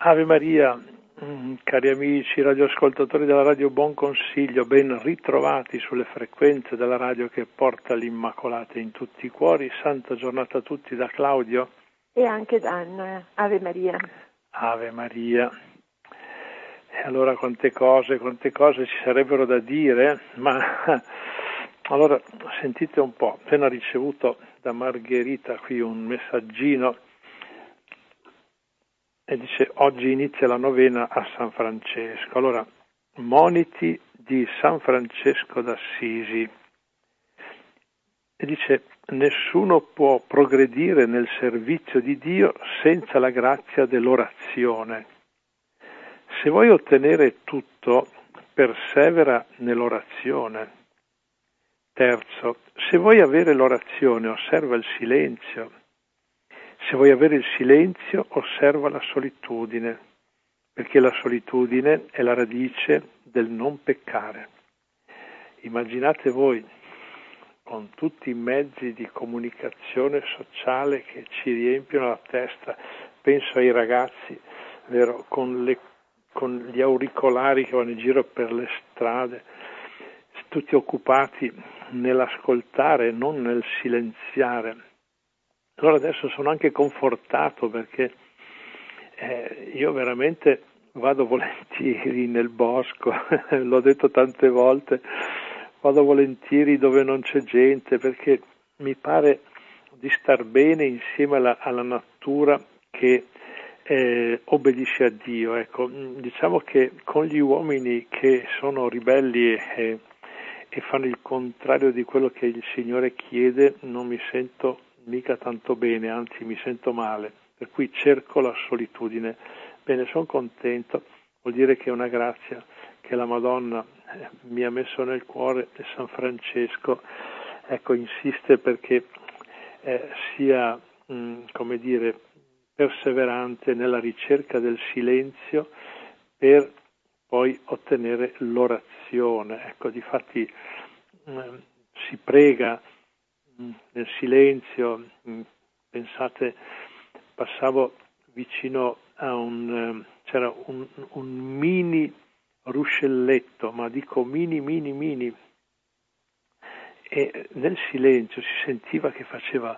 Ave Maria, cari amici radioascoltatori della Radio Buon Consiglio, ben ritrovati sulle frequenze della radio che porta l'Immacolata in tutti i cuori. Santa giornata a tutti da Claudio. E anche da Anna. Ave Maria. Ave Maria. E allora quante cose ci sarebbero da dire, ma allora sentite un po', appena ricevuto da Margherita qui un messaggino e dice: oggi inizia la novena a San Francesco. Allora, moniti di San Francesco d'Assisi. E dice: nessuno può progredire nel servizio di Dio senza la grazia dell'orazione. Se vuoi ottenere tutto, persevera nell'orazione. Terzo, se vuoi avere l'orazione, osserva il silenzio. Se vuoi avere il silenzio, osserva la solitudine, perché la solitudine è la radice del non peccare. Immaginate voi, con tutti i mezzi di comunicazione sociale che ci riempiono la testa, penso ai ragazzi, vero, con gli auricolari che vanno in giro per le strade, tutti occupati nell'ascoltare e non nel silenziare. Allora adesso sono anche confortato perché io veramente vado volentieri nel bosco, l'ho detto tante volte, vado volentieri dove non c'è gente perché mi pare di star bene insieme alla natura che obbedisce a Dio. Ecco, diciamo che con gli uomini che sono ribelli e fanno il contrario di quello che il Signore chiede non mi sento mica tanto bene, anzi mi sento male, per cui cerco la solitudine. Bene, sono contento, vuol dire che è una grazia che la Madonna mi ha messo nel cuore e San Francesco, ecco, insiste perché sia, come dire, perseverante nella ricerca del silenzio per poi ottenere l'orazione. Ecco, difatti si prega nel silenzio. Pensate, passavo vicino a c'era un mini ruscelletto, ma dico mini, e nel silenzio si sentiva che faceva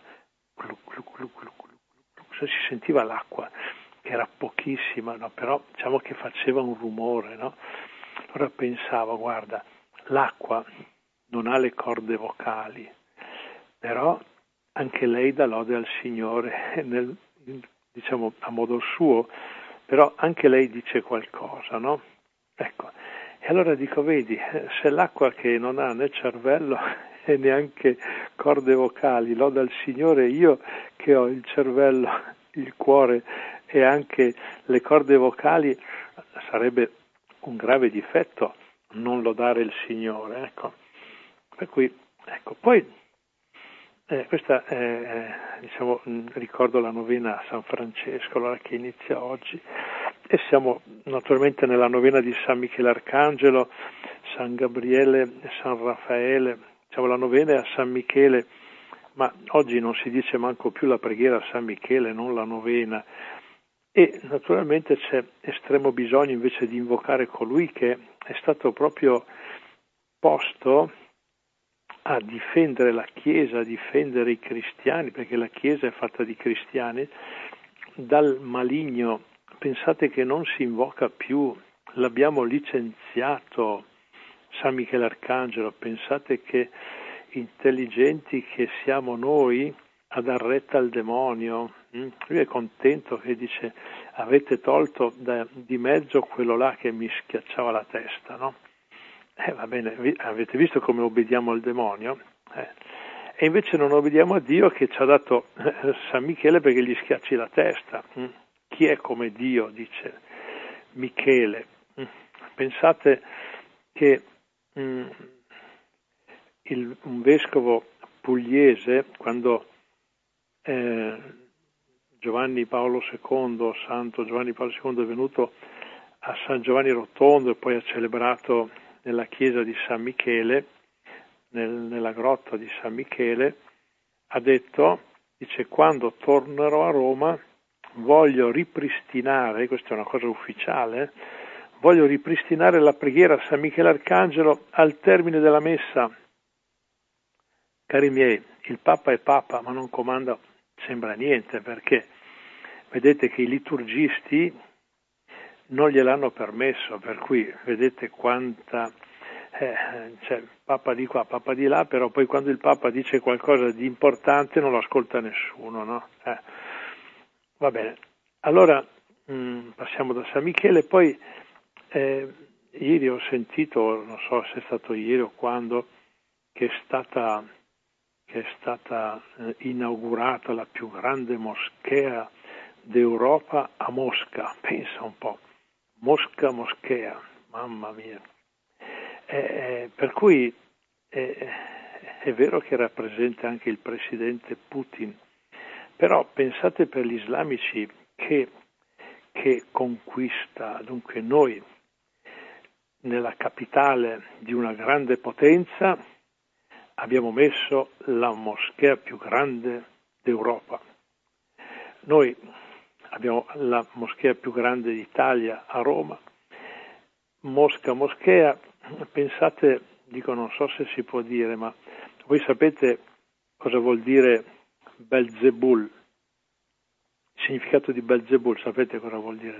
si sentiva l'acqua, che era pochissima, no? Però diciamo che faceva un rumore, no? Allora pensavo, guarda, l'acqua non ha le corde vocali, però anche lei dà lode al Signore, diciamo a modo suo, però anche lei dice qualcosa, no? Ecco, e allora dico, vedi, se l'acqua che non ha né cervello e neanche corde vocali loda al Signore, io che ho il cervello, il cuore e anche le corde vocali, sarebbe un grave difetto non lodare il Signore, ecco. Per cui, ecco, poi questa diciamo, ricordo la novena a San Francesco, allora, che inizia oggi, e siamo naturalmente nella novena di San Michele Arcangelo, San Gabriele e San Raffaele. Diciamo, la novena è a San Michele, ma oggi non si dice manco più la preghiera a San Michele, non la novena, e naturalmente c'è estremo bisogno invece di invocare colui che è stato proprio posto a difendere la Chiesa, a difendere i cristiani, perché la Chiesa è fatta di cristiani, dal maligno. Pensate che non si invoca più, l'abbiamo licenziato San Michele Arcangelo, pensate che intelligenti che siamo noi a dar retta al demonio. Lui è contento che dice: avete tolto di mezzo quello là che mi schiacciava la testa, no? Va bene, avete visto come obbediamo al demonio? E invece non obbediamo a Dio che ci ha dato San Michele perché gli schiacci la testa. Chi è come Dio, dice Michele. Pensate che un vescovo pugliese, quando Giovanni Paolo II, Santo Giovanni Paolo II, è venuto a San Giovanni Rotondo e poi ha celebrato nella chiesa di San Michele, nella grotta di San Michele, ha detto, dice: quando tornerò a Roma voglio ripristinare, questa è una cosa ufficiale, voglio ripristinare la preghiera a San Michele Arcangelo al termine della messa. Cari miei, il Papa è Papa, ma non comanda, sembra niente, perché vedete che i liturgisti non gliel'hanno permesso, per cui vedete quanta... c'è Papa di qua, Papa di là, però poi quando il Papa dice qualcosa di importante non lo ascolta nessuno, no? Va bene, allora passiamo da San Michele, poi ieri ho sentito, non so se è stato ieri o quando, che è stata inaugurata la più grande moschea d'Europa a Mosca, pensa un po', Mosca moschea, mamma mia. Per cui è vero che era presente anche il presidente Putin, però pensate per gli islamici che conquista, dunque noi nella capitale di una grande potenza abbiamo messo la moschea più grande d'Europa. Noi abbiamo la moschea più grande d'Italia a Roma, Mosca moschea, pensate, dico non so se si può dire, ma voi sapete cosa vuol dire Belzebul? Il significato di Belzebul, sapete cosa vuol dire?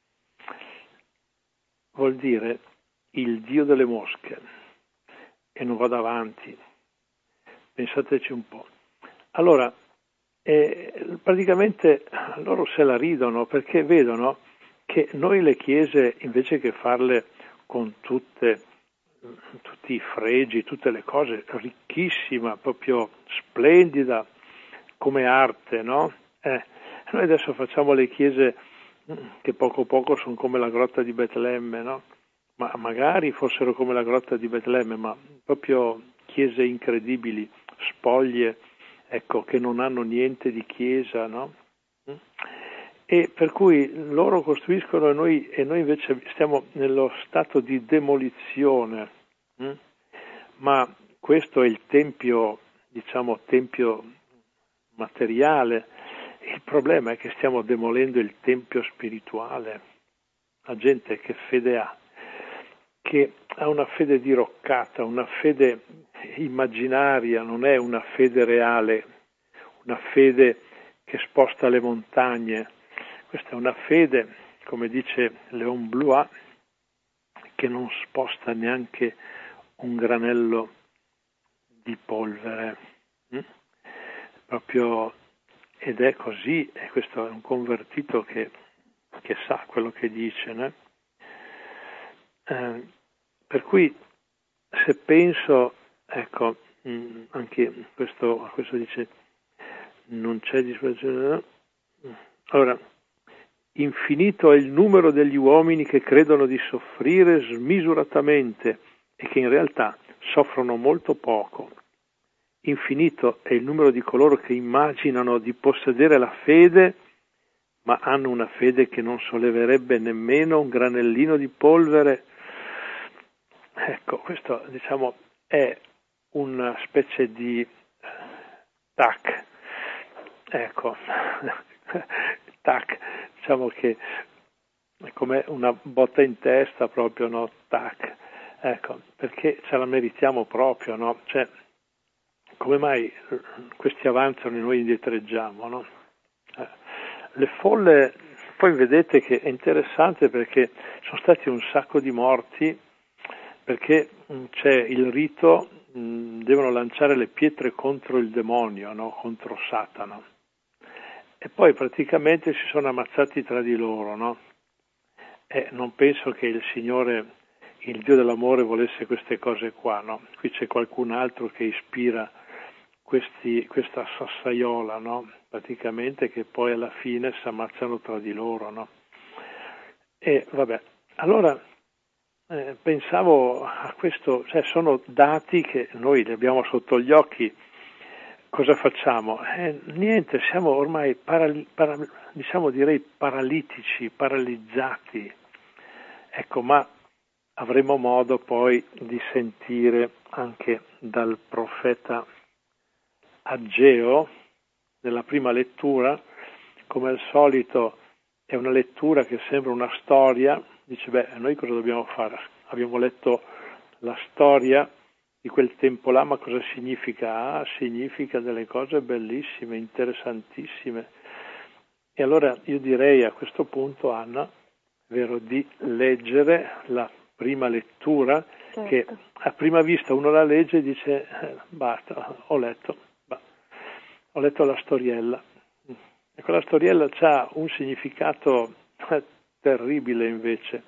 Vuol dire il dio delle mosche, e non vado avanti, pensateci un po'. Allora, praticamente loro se la ridono perché vedono che noi le chiese, invece che farle con tutti i fregi, tutte le cose, ricchissima, proprio splendida come arte, no? Noi adesso facciamo le chiese che poco poco sono come la grotta di Betlemme, no? Ma magari fossero come la grotta di Betlemme, ma proprio chiese incredibili, spoglie, ecco, che non hanno niente di chiesa, no? E per cui loro costruiscono e noi invece stiamo nello stato di demolizione. Ma questo è il tempio, diciamo, tempio materiale. Il problema è che stiamo demolendo il tempio spirituale. La gente che fede ha? Che ha una fede diroccata, una fede immaginaria, non è una fede reale, una fede che sposta le montagne. Questa è una fede, come dice Léon Blois, che non sposta neanche un granello di polvere. Proprio, ed è così, e questo è un convertito che sa quello che dice, né? Per cui se penso, ecco, anche questo dice, non c'è disperazione. Allora, infinito è il numero degli uomini che credono di soffrire smisuratamente e che in realtà soffrono molto poco. Infinito è il numero di coloro che immaginano di possedere la fede, ma hanno una fede che non solleverebbe nemmeno un granellino di polvere. Ecco, questo diciamo è una specie di tac, ecco, tac, diciamo che è come una botta in testa proprio, no? Tac, ecco, perché ce la meritiamo proprio, no? Cioè, come mai questi avanzano e noi indietreggiamo, no? Le folle, poi vedete che è interessante perché sono stati un sacco di morti, perché c'è il rito, devono lanciare le pietre contro il demonio, no? Contro Satana. E poi praticamente si sono ammazzati tra di loro, no? Non penso che il Signore, il Dio dell'amore, volesse queste cose qua, no? Qui c'è qualcun altro che ispira questa sassaiola, no? Praticamente, che poi alla fine si ammazzano tra di loro, no? E vabbè, allora pensavo a questo, cioè sono dati che noi li abbiamo sotto gli occhi. Cosa facciamo? Niente, siamo ormai paralitici, paralizzati. Ecco, ma avremo modo poi di sentire anche dal profeta Ageo, nella prima lettura, come al solito è una lettura che sembra una storia, dice, noi cosa dobbiamo fare? Abbiamo letto la storia di quel tempo là, ma cosa significa? Significa delle cose bellissime, interessantissime. E allora io direi a questo punto, Anna, vero, di leggere la prima lettura, certo, che a prima vista uno la legge e dice basta, ho letto la storiella. E quella storiella ha un significato terribile invece.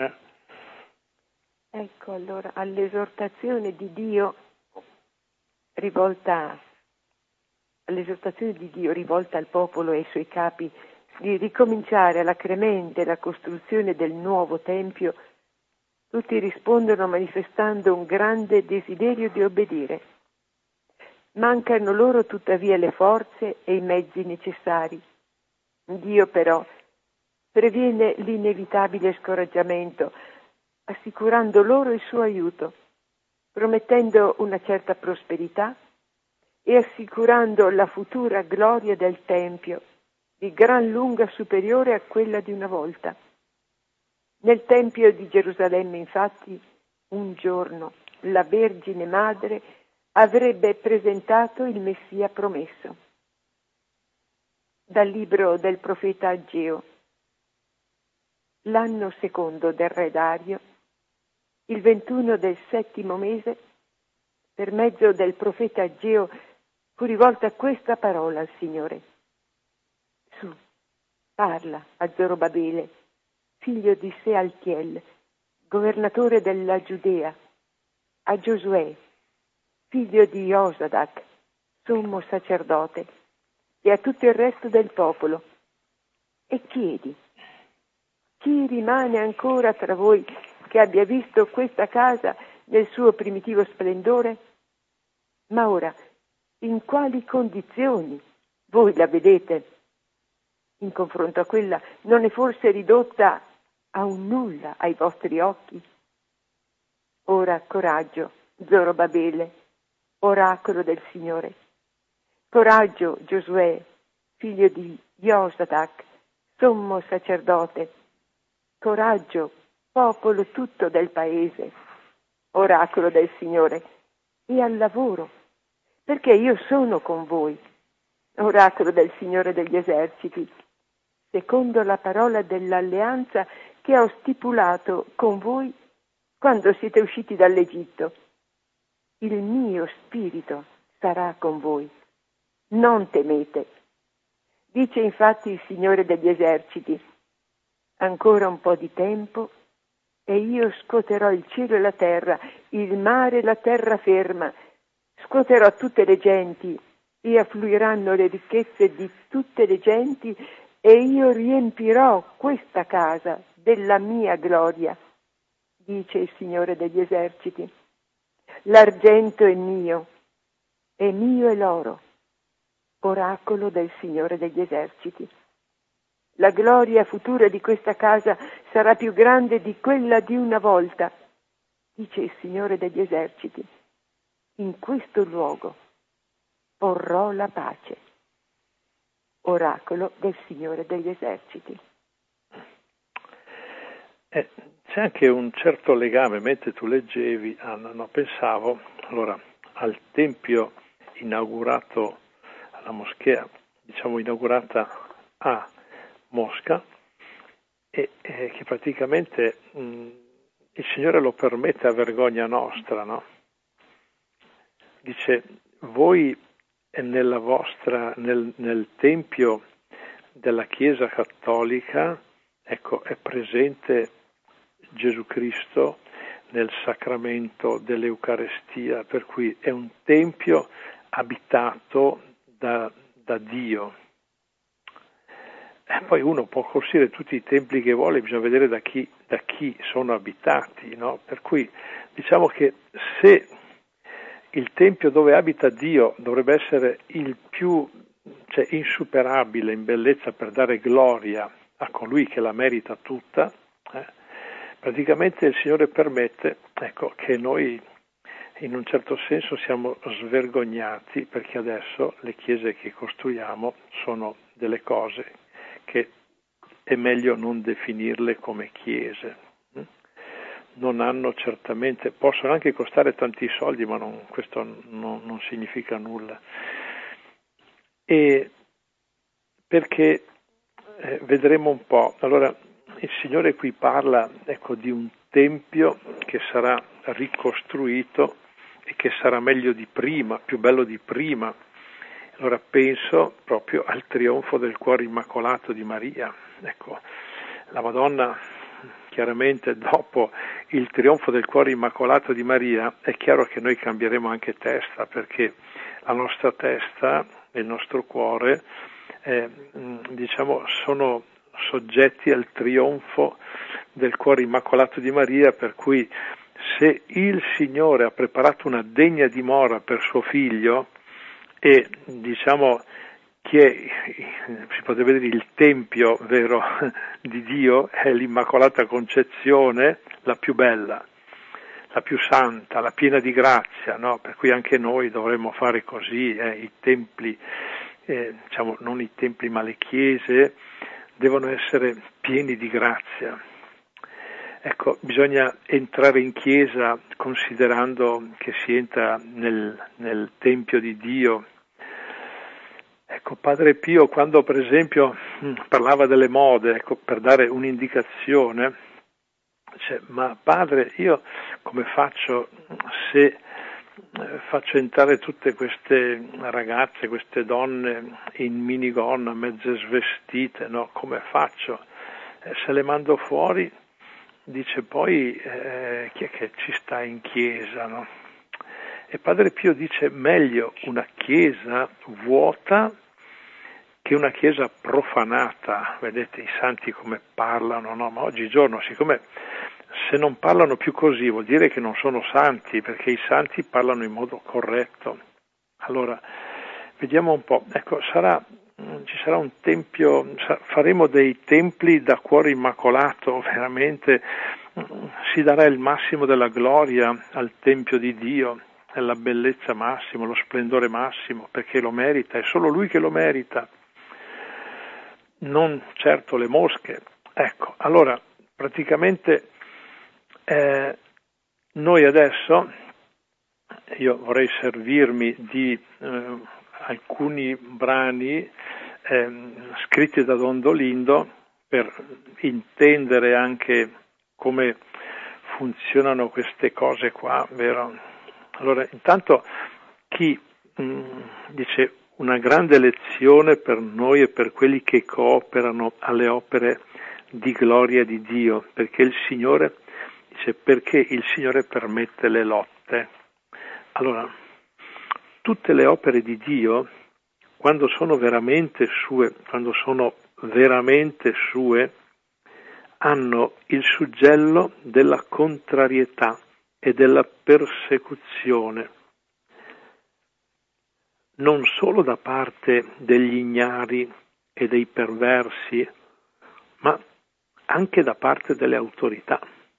Ecco, allora, all'esortazione di Dio rivolta al popolo e ai suoi capi di ricominciare alacremente la costruzione del nuovo Tempio, tutti rispondono manifestando un grande desiderio di obbedire. Mancano loro tuttavia le forze e i mezzi necessari. Dio però previene l'inevitabile scoraggiamento, assicurando loro il suo aiuto, promettendo una certa prosperità e assicurando la futura gloria del Tempio, di gran lunga superiore a quella di una volta. Nel Tempio di Gerusalemme, infatti, un giorno la Vergine Madre avrebbe presentato il Messia promesso. Dal libro del profeta Ageo. L'anno secondo del re Dario, il 21 del 7° mese, per mezzo del profeta Ageo, fu rivolta questa parola al Signore. Su, parla a Zorobabele, figlio di Sealtiel, governatore della Giudea, a Giosuè, figlio di Josadac, sommo sacerdote, e a tutto il resto del popolo, e chiedi: chi rimane ancora tra voi che abbia visto questa casa nel suo primitivo splendore? Ma ora, in quali condizioni voi la vedete? In confronto a quella, non è forse ridotta a un nulla ai vostri occhi? Ora coraggio, Zorobabele, oracolo del Signore. Coraggio, Giosuè, figlio di Josadac, sommo sacerdote. Coraggio, popolo tutto del paese, oracolo del Signore, e al lavoro, perché io sono con voi, oracolo del Signore degli eserciti, secondo la parola dell'alleanza che ho stipulato con voi quando siete usciti dall'Egitto. Il mio spirito sarà con voi, non temete. Dice infatti il Signore degli eserciti: ancora un po' di tempo e io scuoterò il cielo e la terra, il mare e la terraferma, scuoterò tutte le genti e affluiranno le ricchezze di tutte le genti e io riempirò questa casa della mia gloria, dice il Signore degli eserciti. L'argento è mio è l'oro, oracolo del Signore degli eserciti. La gloria futura di questa casa sarà più grande di quella di una volta, dice il Signore degli eserciti. In questo luogo porrò la pace, oracolo del Signore degli eserciti. C'è anche un certo legame, mentre tu leggevi, Anna, pensavo allora al Tempio inaugurato, alla moschea, inaugurata a Mosca, e che praticamente il Signore lo permette a vergogna nostra, no? Dice: voi nel Tempio della Chiesa Cattolica, ecco, è presente Gesù Cristo nel sacramento dell'Eucarestia, per cui è un Tempio abitato da Dio. Poi uno può costruire tutti i templi che vuole, bisogna vedere da chi sono abitati, no? Per cui diciamo che se il Tempio dove abita Dio dovrebbe essere il più, insuperabile in bellezza per dare gloria a colui che la merita tutta, praticamente il Signore permette, ecco, che noi in un certo senso siamo svergognati, perché adesso le chiese che costruiamo sono delle cose che è meglio non definirle come chiese. Non hanno certamente, possono anche costare tanti soldi, ma questo non significa nulla. E perché vedremo un po'. Allora, il Signore qui parla, ecco, di un tempio che sarà ricostruito e che sarà meglio di prima, più bello di prima. Allora penso proprio al trionfo del cuore immacolato di Maria. Ecco, la Madonna, chiaramente dopo il trionfo del cuore immacolato di Maria, è chiaro che noi cambieremo anche testa, perché la nostra testa e il nostro cuore sono soggetti al trionfo del cuore immacolato di Maria, per cui se il Signore ha preparato una degna dimora per suo figlio, e si potrebbe dire il tempio vero di Dio è l'Immacolata Concezione, la più bella, la più santa, la piena di grazia, no? Per cui anche noi dovremmo fare così, i templi, non i templi ma le chiese devono essere pieni di grazia. Ecco, bisogna entrare in chiesa considerando che si entra nel Tempio di Dio. Ecco, Padre Pio, quando per esempio parlava delle mode, ecco, per dare un'indicazione, dice: ma Padre, io come faccio se faccio entrare tutte queste ragazze, queste donne in minigonna, mezze svestite, no? Come faccio? Se le mando fuori, dice, poi chi è che ci sta in chiesa, no? E Padre Pio dice: meglio una chiesa vuota che una chiesa profanata. Vedete i santi come parlano, no? Ma oggigiorno, siccome se non parlano più così vuol dire che non sono santi, perché i santi parlano in modo corretto. Allora, vediamo un po'. Ecco, ci sarà un tempio, faremo dei templi da cuore immacolato, veramente si darà il massimo della gloria al Tempio di Dio, la bellezza massima, lo splendore massimo, perché lo merita, è solo Lui che lo merita, non certo le mosche. Ecco, allora praticamente noi adesso, io vorrei servirmi di alcuni brani scritti da Don Dolindo per intendere anche come funzionano queste cose qua, vero? Allora, intanto chi dice una grande lezione per noi e per quelli che cooperano alle opere di gloria di Dio, perché il Signore dice: perché il Signore permette le lotte. Allora, tutte le opere di Dio, quando sono veramente sue, hanno il suggello della contrarietà e della persecuzione, non solo da parte degli ignari e dei perversi, ma anche da parte delle autorità.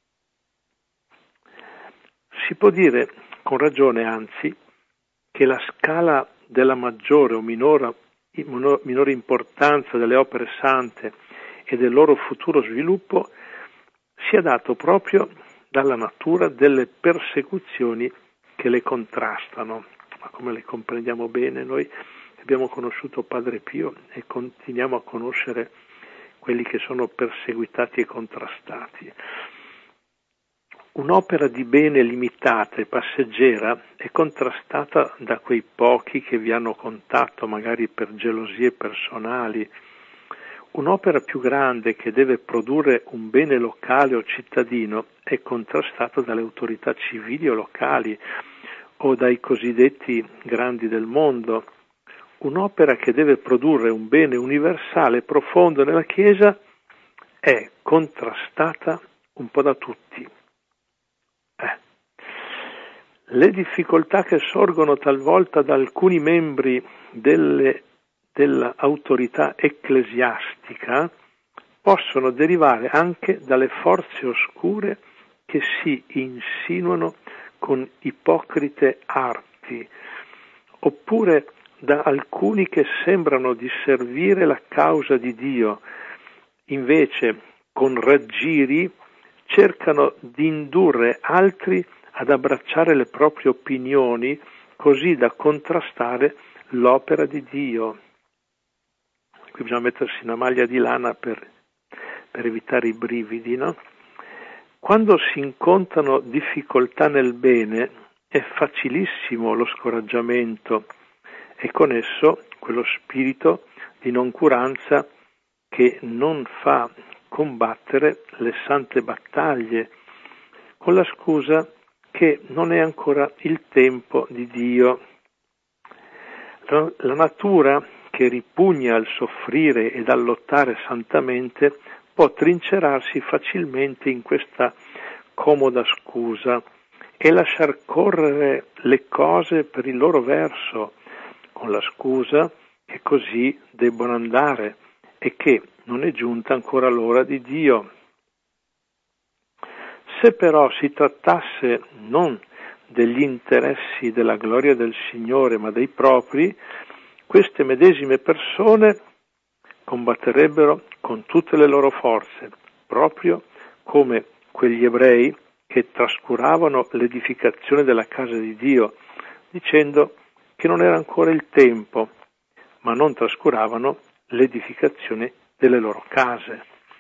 Si può dire con ragione, anzi, che la scala della maggiore o minore importanza delle opere sante e del loro futuro sviluppo sia dato proprio dalla natura delle persecuzioni che le contrastano. Ma come le comprendiamo bene, noi abbiamo conosciuto Padre Pio e continuiamo a conoscere quelli che sono perseguitati e contrastati. Un'opera di bene limitata e passeggera è contrastata da quei pochi che vi hanno contatto, magari per gelosie personali. Un'opera più grande che deve produrre un bene locale o cittadino è contrastata dalle autorità civili o locali o dai cosiddetti grandi del mondo. Un'opera che deve produrre un bene universale e profondo nella Chiesa è contrastata un po' da tutti. Le difficoltà che sorgono talvolta da alcuni membri dell'autorità ecclesiastica possono derivare anche dalle forze oscure che si insinuano con ipocrite arti, oppure da alcuni che sembrano di servire la causa di Dio, invece con raggiri cercano di indurre altri ad abbracciare le proprie opinioni così da contrastare l'opera di Dio. Qui bisogna mettersi una maglia di lana per evitare i brividi, no? Quando si incontrano difficoltà nel bene è facilissimo lo scoraggiamento e con esso quello spirito di noncuranza che non fa combattere le sante battaglie con la scusa che non è ancora il tempo di Dio. La natura che ripugna al soffrire ed al lottare santamente può trincerarsi facilmente in questa comoda scusa e lasciar correre le cose per il loro verso, con la scusa che così debbono andare e che non è giunta ancora l'ora di Dio. Se però si trattasse non degli interessi della gloria del Signore, ma dei propri, queste medesime persone combatterebbero con tutte le loro forze, proprio come quegli ebrei che trascuravano l'edificazione della casa di Dio, dicendo che non era ancora il tempo, ma non trascuravano l'edificazione delle loro case.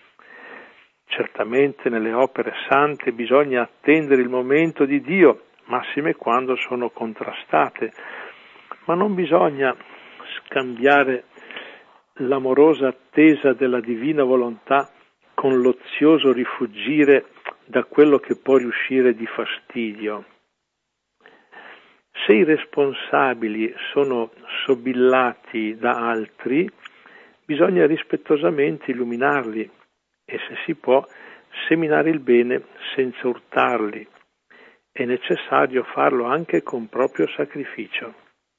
Certamente nelle opere sante bisogna attendere il momento di Dio, massime quando sono contrastate, ma non bisogna scambiare l'amorosa attesa della divina volontà con l'ozioso rifuggire da quello che può riuscire di fastidio. Se i responsabili sono sobillati da altri, bisogna rispettosamente illuminarli e, se si può, seminare il bene senza urtarli. È necessario farlo anche con proprio sacrificio.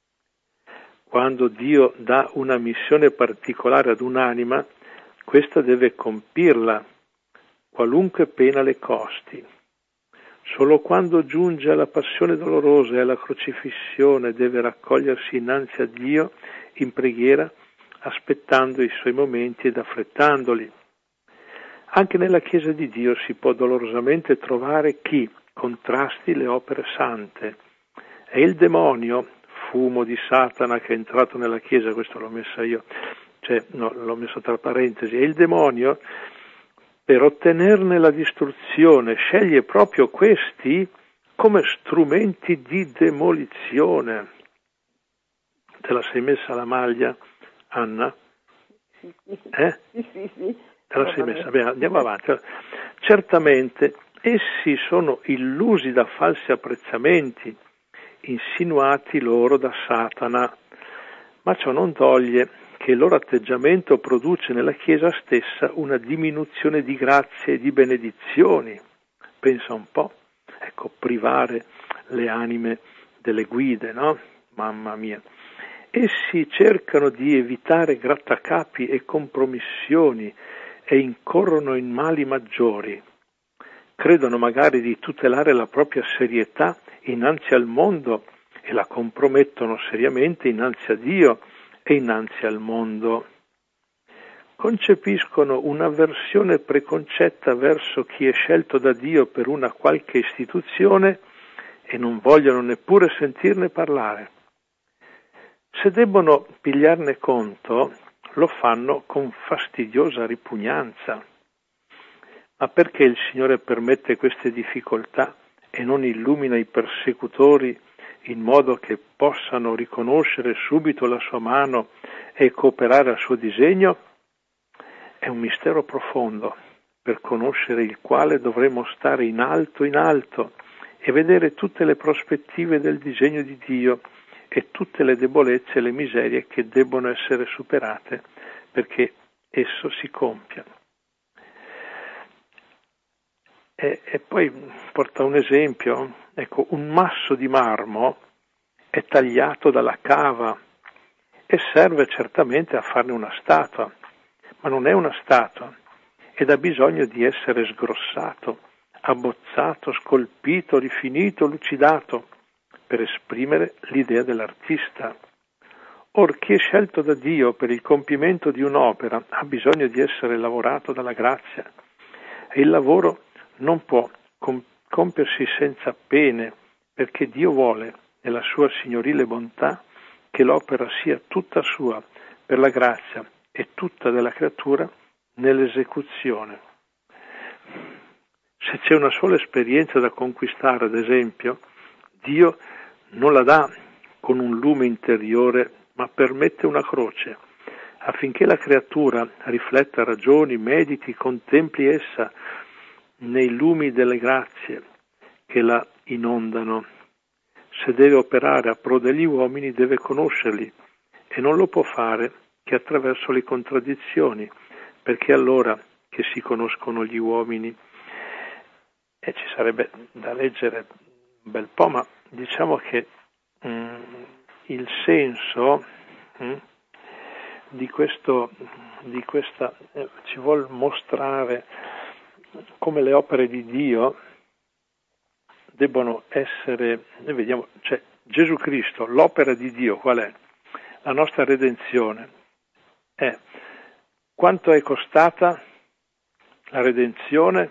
Quando Dio dà una missione particolare ad un'anima, questa deve compirla, qualunque pena le costi. Solo quando giunge alla passione dolorosa e alla crocifissione deve raccogliersi innanzi a Dio in preghiera, aspettando i suoi momenti ed affrettandoli. Anche nella Chiesa di Dio si può dolorosamente trovare chi contrasti le opere sante. È il demonio, fumo di Satana che è entrato nella Chiesa, questo l'ho messa io, l'ho messo tra parentesi, è il demonio, per ottenerne la distruzione, sceglie proprio questi come strumenti di demolizione. Te la sei messa la maglia, Anna? Sì. Te la sei messa? Bene, andiamo avanti. Certamente essi sono illusi da falsi apprezzamenti, insinuati loro da Satana, ma ciò non toglie che il loro atteggiamento produce nella Chiesa stessa una diminuzione di grazie e di benedizioni. Pensa un po', ecco, privare le anime delle guide, no? Mamma mia. Essi cercano di evitare grattacapi e compromissioni e incorrono in mali maggiori. Credono magari di tutelare la propria serietà innanzi al mondo e la compromettono seriamente innanzi a Dio e innanzi al mondo. Concepiscono un'avversione preconcetta verso chi è scelto da Dio per una qualche istituzione e non vogliono neppure sentirne parlare. Se debbono pigliarne conto, lo fanno con fastidiosa ripugnanza. Ma perché il Signore permette queste difficoltà e non illumina i persecutori in modo che possano riconoscere subito la sua mano e cooperare al suo disegno? È un mistero profondo, per conoscere il quale dovremo stare in alto e vedere tutte le prospettive del disegno di Dio e tutte le debolezze e le miserie che debbono essere superate perché esso si compia. E poi porta un esempio, ecco, un masso di marmo è tagliato dalla cava e serve certamente a farne una statua, ma non è una statua ed ha bisogno di essere sgrossato, abbozzato, scolpito, rifinito, lucidato per esprimere l'idea dell'artista. Or chi è scelto da Dio per il compimento di un'opera ha bisogno di essere lavorato dalla grazia, e il lavoro non può compiersi senza pene, perché Dio vuole, nella sua signorile bontà, che l'opera sia tutta sua per la grazia e tutta della creatura nell'esecuzione. Se c'è una sola esperienza da conquistare, ad esempio, Dio non la dà con un lume interiore, ma permette una croce, affinché la creatura rifletta ragioni, mediti, contempli essa nei lumi delle grazie che la inondano. Se deve operare a pro degli uomini, deve conoscerli, e non lo può fare che attraverso le contraddizioni, perché allora che si conoscono gli uomini. E ci sarebbe da leggere un bel po', ma diciamo che il senso di questa ci vuol mostrare come le opere di Dio debbono essere, noi vediamo, cioè Gesù Cristo, l'opera di Dio qual è? La nostra redenzione. Quanto è costata la redenzione?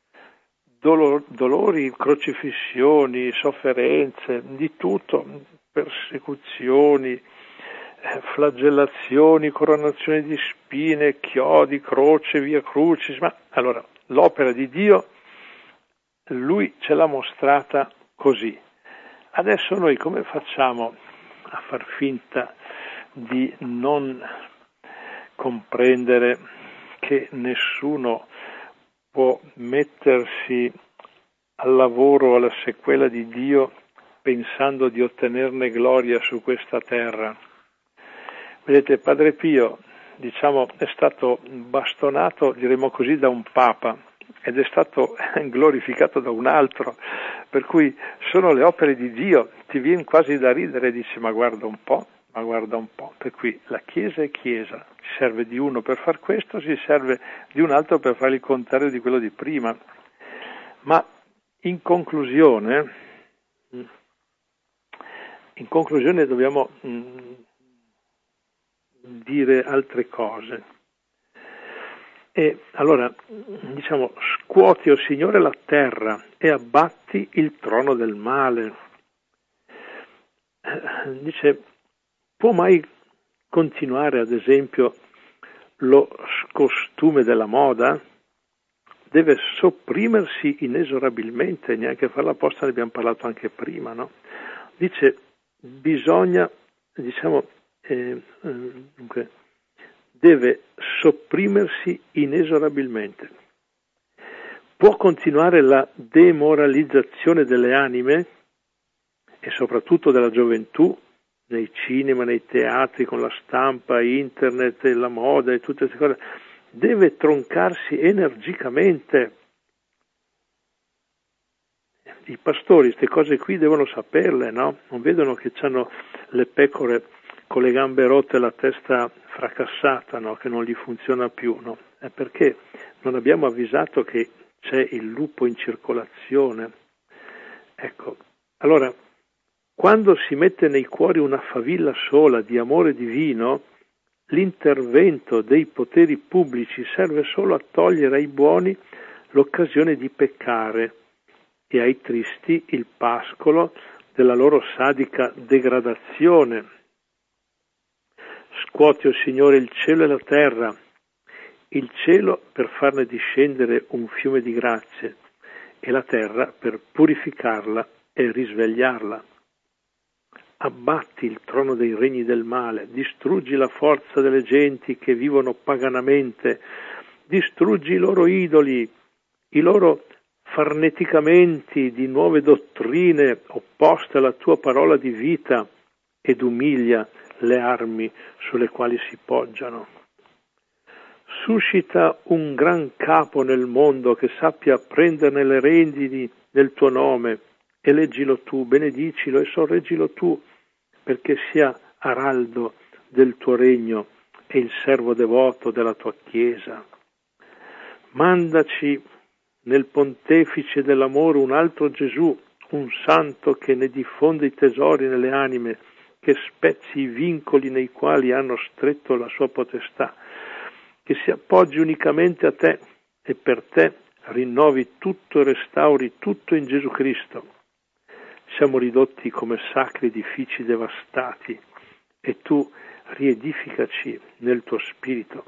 Dolori, crocifissioni, sofferenze, di tutto, persecuzioni, flagellazioni, coronazioni di spine, chiodi, croce, via crucis. Ma allora, l'opera di Dio, Lui ce l'ha mostrata così. Adesso noi come facciamo a far finta di non comprendere che nessuno può mettersi al lavoro, alla sequela di Dio, pensando di ottenerne gloria su questa terra? Vedete, Padre Pio, è stato bastonato, diremo così, da un Papa, ed è stato glorificato da un altro, per cui sono le opere di Dio, ti viene quasi da ridere e dici ma guarda un po', per cui la Chiesa è Chiesa, si serve di uno per far questo, si serve di un altro per fare il contrario di quello di prima. Ma in conclusione dobbiamo dire altre cose. E allora, scuoti, o Signore, la terra e abbatti il trono del male. Dice, può mai continuare, ad esempio, lo costume della moda? Deve sopprimersi inesorabilmente, neanche farla apposta, ne abbiamo parlato anche prima, no? Dice, bisogna, dunque, deve sopprimersi inesorabilmente. Può continuare la demoralizzazione delle anime e soprattutto della gioventù, nei cinema, nei teatri, con la stampa, internet, la moda e tutte queste cose. Deve troncarsi energicamente. I pastori queste cose qui devono saperle, no? Non vedono che hanno le pecore con le gambe rotte e la testa fracassata, no? Che non gli funziona più, no? È perché non abbiamo avvisato che c'è il lupo in circolazione. Ecco, allora, quando si mette nei cuori una favilla sola di amore divino, l'intervento dei poteri pubblici serve solo a togliere ai buoni l'occasione di peccare e ai tristi il pascolo della loro sadica degradazione. Scuoti, o Signore, il cielo e la terra, il cielo per farne discendere un fiume di grazie e la terra per purificarla e risvegliarla. Abbatti il trono dei regni del male, distruggi la forza delle genti che vivono paganamente, distruggi i loro idoli, i loro farneticamenti di nuove dottrine opposte alla tua parola di vita, ed umilia le armi sulle quali si poggiano. Suscita un gran capo nel mondo che sappia prenderne le redini del tuo nome, eleggilo tu, benedicilo e sorreggilo tu, perché sia araldo del tuo regno e il servo devoto della tua Chiesa. Mandaci nel pontefice dell'amore un altro Gesù, un santo che ne diffonde i tesori nelle anime, che spezzi i vincoli nei quali hanno stretto la sua potestà, che si appoggi unicamente a te e per te rinnovi tutto e restauri tutto in Gesù Cristo. Siamo ridotti come sacri edifici devastati e tu riedificaci nel tuo spirito.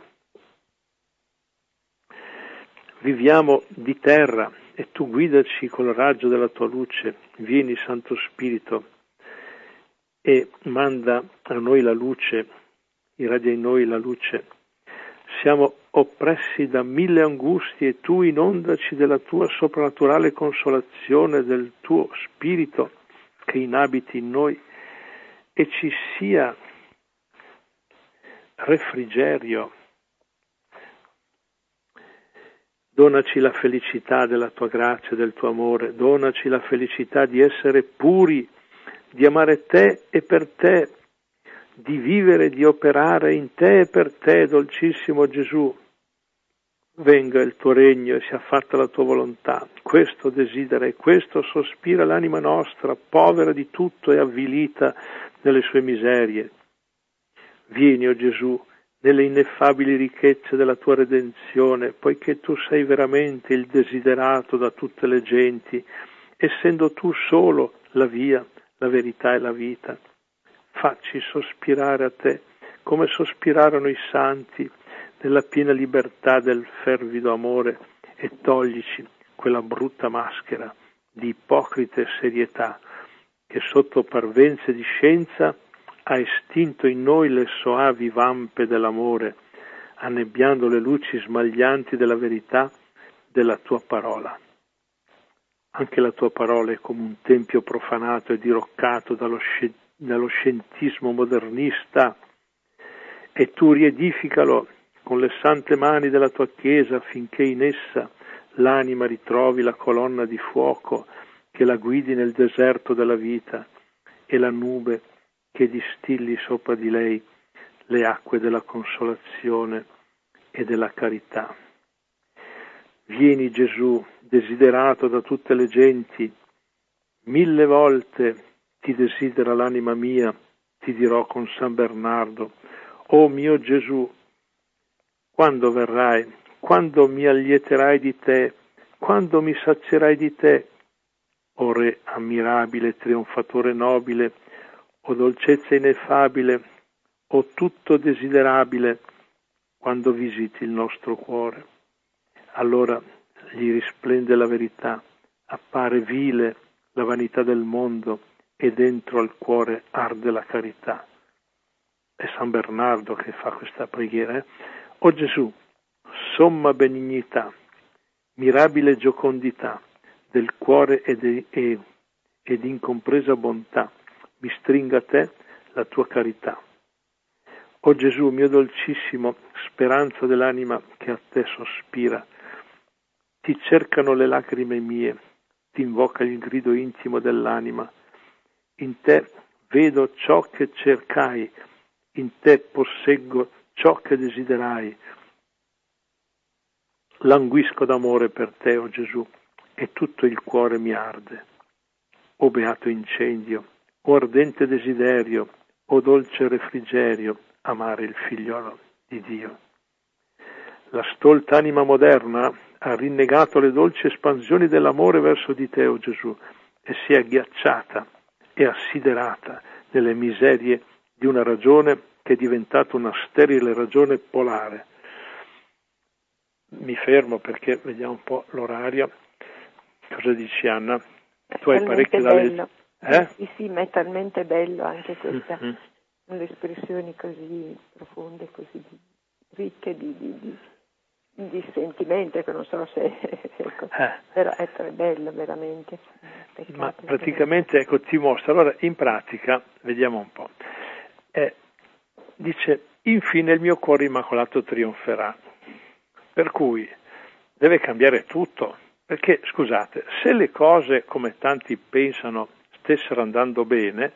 Viviamo di terra e tu guidaci col raggio della tua luce. Vieni, Santo Spirito, e manda a noi la luce, irradia in noi la luce. Siamo oppressi da 1000 angustie e tu inondaci della tua soprannaturale consolazione, del tuo Spirito che inabiti in noi e ci sia refrigerio. Donaci la felicità della tua grazia e del tuo amore, donaci la felicità di essere puri, di amare te e per te, di vivere e di operare in te e per te, dolcissimo Gesù. Venga il tuo regno e sia fatta la tua volontà. Questo desidera e questo sospira l'anima nostra, povera di tutto e avvilita nelle sue miserie. Vieni, o Gesù, nelle ineffabili ricchezze della tua redenzione, poiché tu sei veramente il desiderato da tutte le genti, essendo tu solo la via, la verità e la vita. Facci sospirare a te, come sospirarono i santi, nella piena libertà del fervido amore, e toglici quella brutta maschera di ipocrite serietà che sotto parvenze di scienza ha estinto in noi le soavi vampe dell'amore, annebbiando le luci smaglianti della verità della tua parola. Anche la tua parola è come un tempio profanato e diroccato dallo scientismo modernista, e tu riedificalo con le sante mani della tua Chiesa affinché in essa l'anima ritrovi la colonna di fuoco che la guidi nel deserto della vita e la nube che distilli sopra di lei le acque della consolazione e della carità. Vieni, Gesù, desiderato da tutte le genti, 1000 volte ti desidera l'anima mia, ti dirò con San Bernardo: o mio Gesù, quando verrai? Quando mi allieterai di te? Quando mi sazierai di te? O Re ammirabile, trionfatore nobile, o dolcezza ineffabile, o tutto desiderabile, quando visiti il nostro cuore. Allora gli risplende la verità, appare vile la vanità del mondo e dentro al cuore arde la carità. È San Bernardo che fa questa preghiera. O Gesù, somma benignità, mirabile giocondità del cuore ed incompresa bontà, mi stringa a te la tua carità. O Gesù, mio dolcissimo, speranza dell'anima che a te sospira, ti cercano le lacrime mie, ti invoca il grido intimo dell'anima. In te vedo ciò che cercai, in te posseggo ciò che desiderai. Languisco d'amore per te, o Gesù, e tutto il cuore mi arde. O beato incendio, o ardente desiderio, o dolce refrigerio, amare il figliolo di Dio. La stolta anima moderna ha rinnegato le dolci espansioni dell'amore verso di te, o Gesù, e si è agghiacciata e assiderata nelle miserie di una ragione che è diventata una sterile ragione polare. Mi fermo perché vediamo un po' l'orario. Cosa dici, Anna? Tu hai parecchio da leggere. Sì, ma è talmente bello anche questa, le espressioni così profonde, così ricche di sentimento, che non so se ecco, però è bello veramente. Ma praticamente, ecco, ti mostra. Allora, in pratica, vediamo un po'. Dice: infine il mio cuore immacolato trionferà. Per cui deve cambiare tutto, perché, scusate, se le cose, come tanti pensano, stessero andando bene,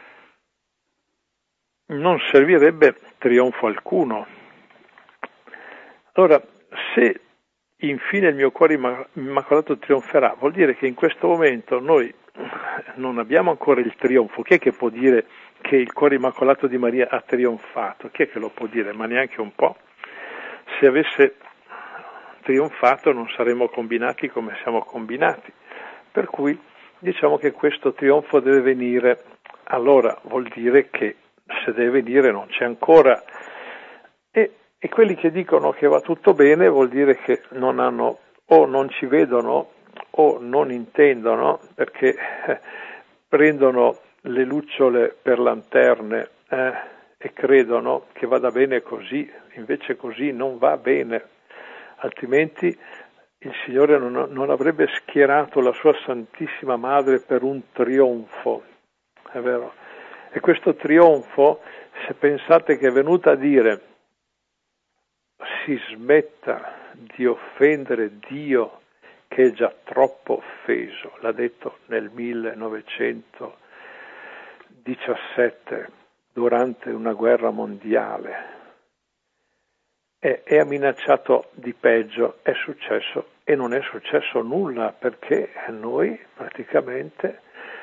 non servirebbe trionfo alcuno. Allora, se infine il mio cuore immacolato trionferà, vuol dire che in questo momento noi non abbiamo ancora il trionfo. Chi è che può dire che il cuore immacolato di Maria ha trionfato. Chi è che lo può dire? Ma neanche un po'. Se avesse trionfato non saremmo combinati come siamo combinati. Per cui diciamo che questo trionfo deve venire. Allora vuol dire che se deve venire non c'è ancora. E quelli che dicono che va tutto bene vuol dire che non hanno, o non ci vedono o non intendono, perché prendono le lucciole per lanterne e credono che vada bene così, invece così non va bene, altrimenti il Signore non avrebbe schierato la sua Santissima Madre per un trionfo, è vero? E questo trionfo, se pensate che è venuta a dire si smetta di offendere Dio che è già troppo offeso, l'ha detto nel 1917 durante una guerra mondiale e ha minacciato di peggio, è successo e non è successo nulla perché noi praticamente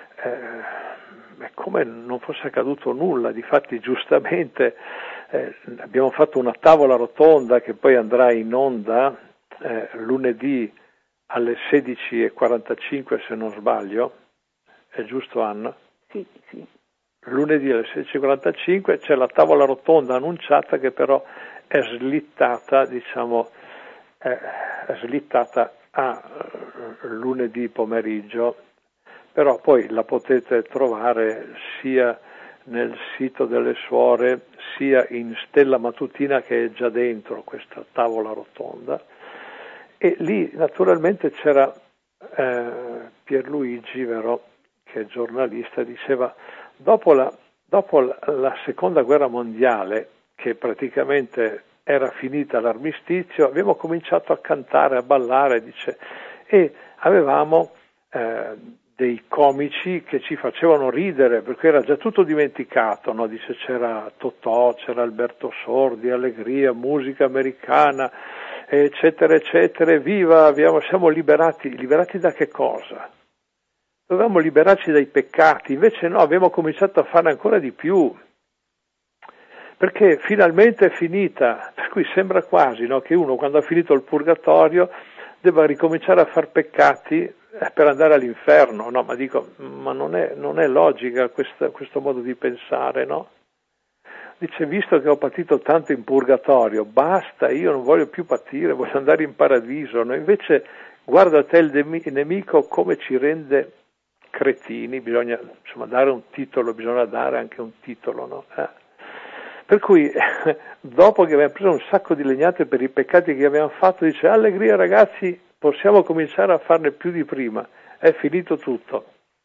è come non fosse accaduto nulla. Difatti giustamente abbiamo fatto una tavola rotonda che poi andrà in onda lunedì alle 16:45 se non sbaglio, è giusto Anna? Sì, sì. Lunedì alle 16:45 c'è la tavola rotonda annunciata che però è slittata, diciamo, è slittata a lunedì pomeriggio, però poi la potete trovare sia nel sito delle suore sia in Stella Matutina che è già dentro questa tavola rotonda e lì naturalmente c'era Pierluigi, vero, che è giornalista, diceva dopo la seconda guerra mondiale, che praticamente era finita l'armistizio, abbiamo cominciato a cantare, a ballare, dice, e avevamo dei comici che ci facevano ridere, perché era già tutto dimenticato, no? Dice c'era Totò, c'era Alberto Sordi, Allegria, musica americana, eccetera, eccetera, viva, siamo liberati da che cosa? Dovevamo liberarci dai peccati, invece no, abbiamo cominciato a fare ancora di più, perché finalmente è finita, per cui sembra quasi, no, che uno quando ha finito il purgatorio debba ricominciare a far peccati per andare all'inferno, no? Ma dico, ma non è logica questo modo di pensare, no? Dice, visto che ho patito tanto in purgatorio, basta, io non voglio più patire, voglio andare in paradiso, no? Invece guarda te il nemico come ci rende cretini, bisogna insomma dare un titolo, bisogna dare anche un titolo, no? Per cui dopo che abbiamo preso un sacco di legnate per i peccati che abbiamo fatto, dice allegria ragazzi, possiamo cominciare a farne più di prima, è finito tutto.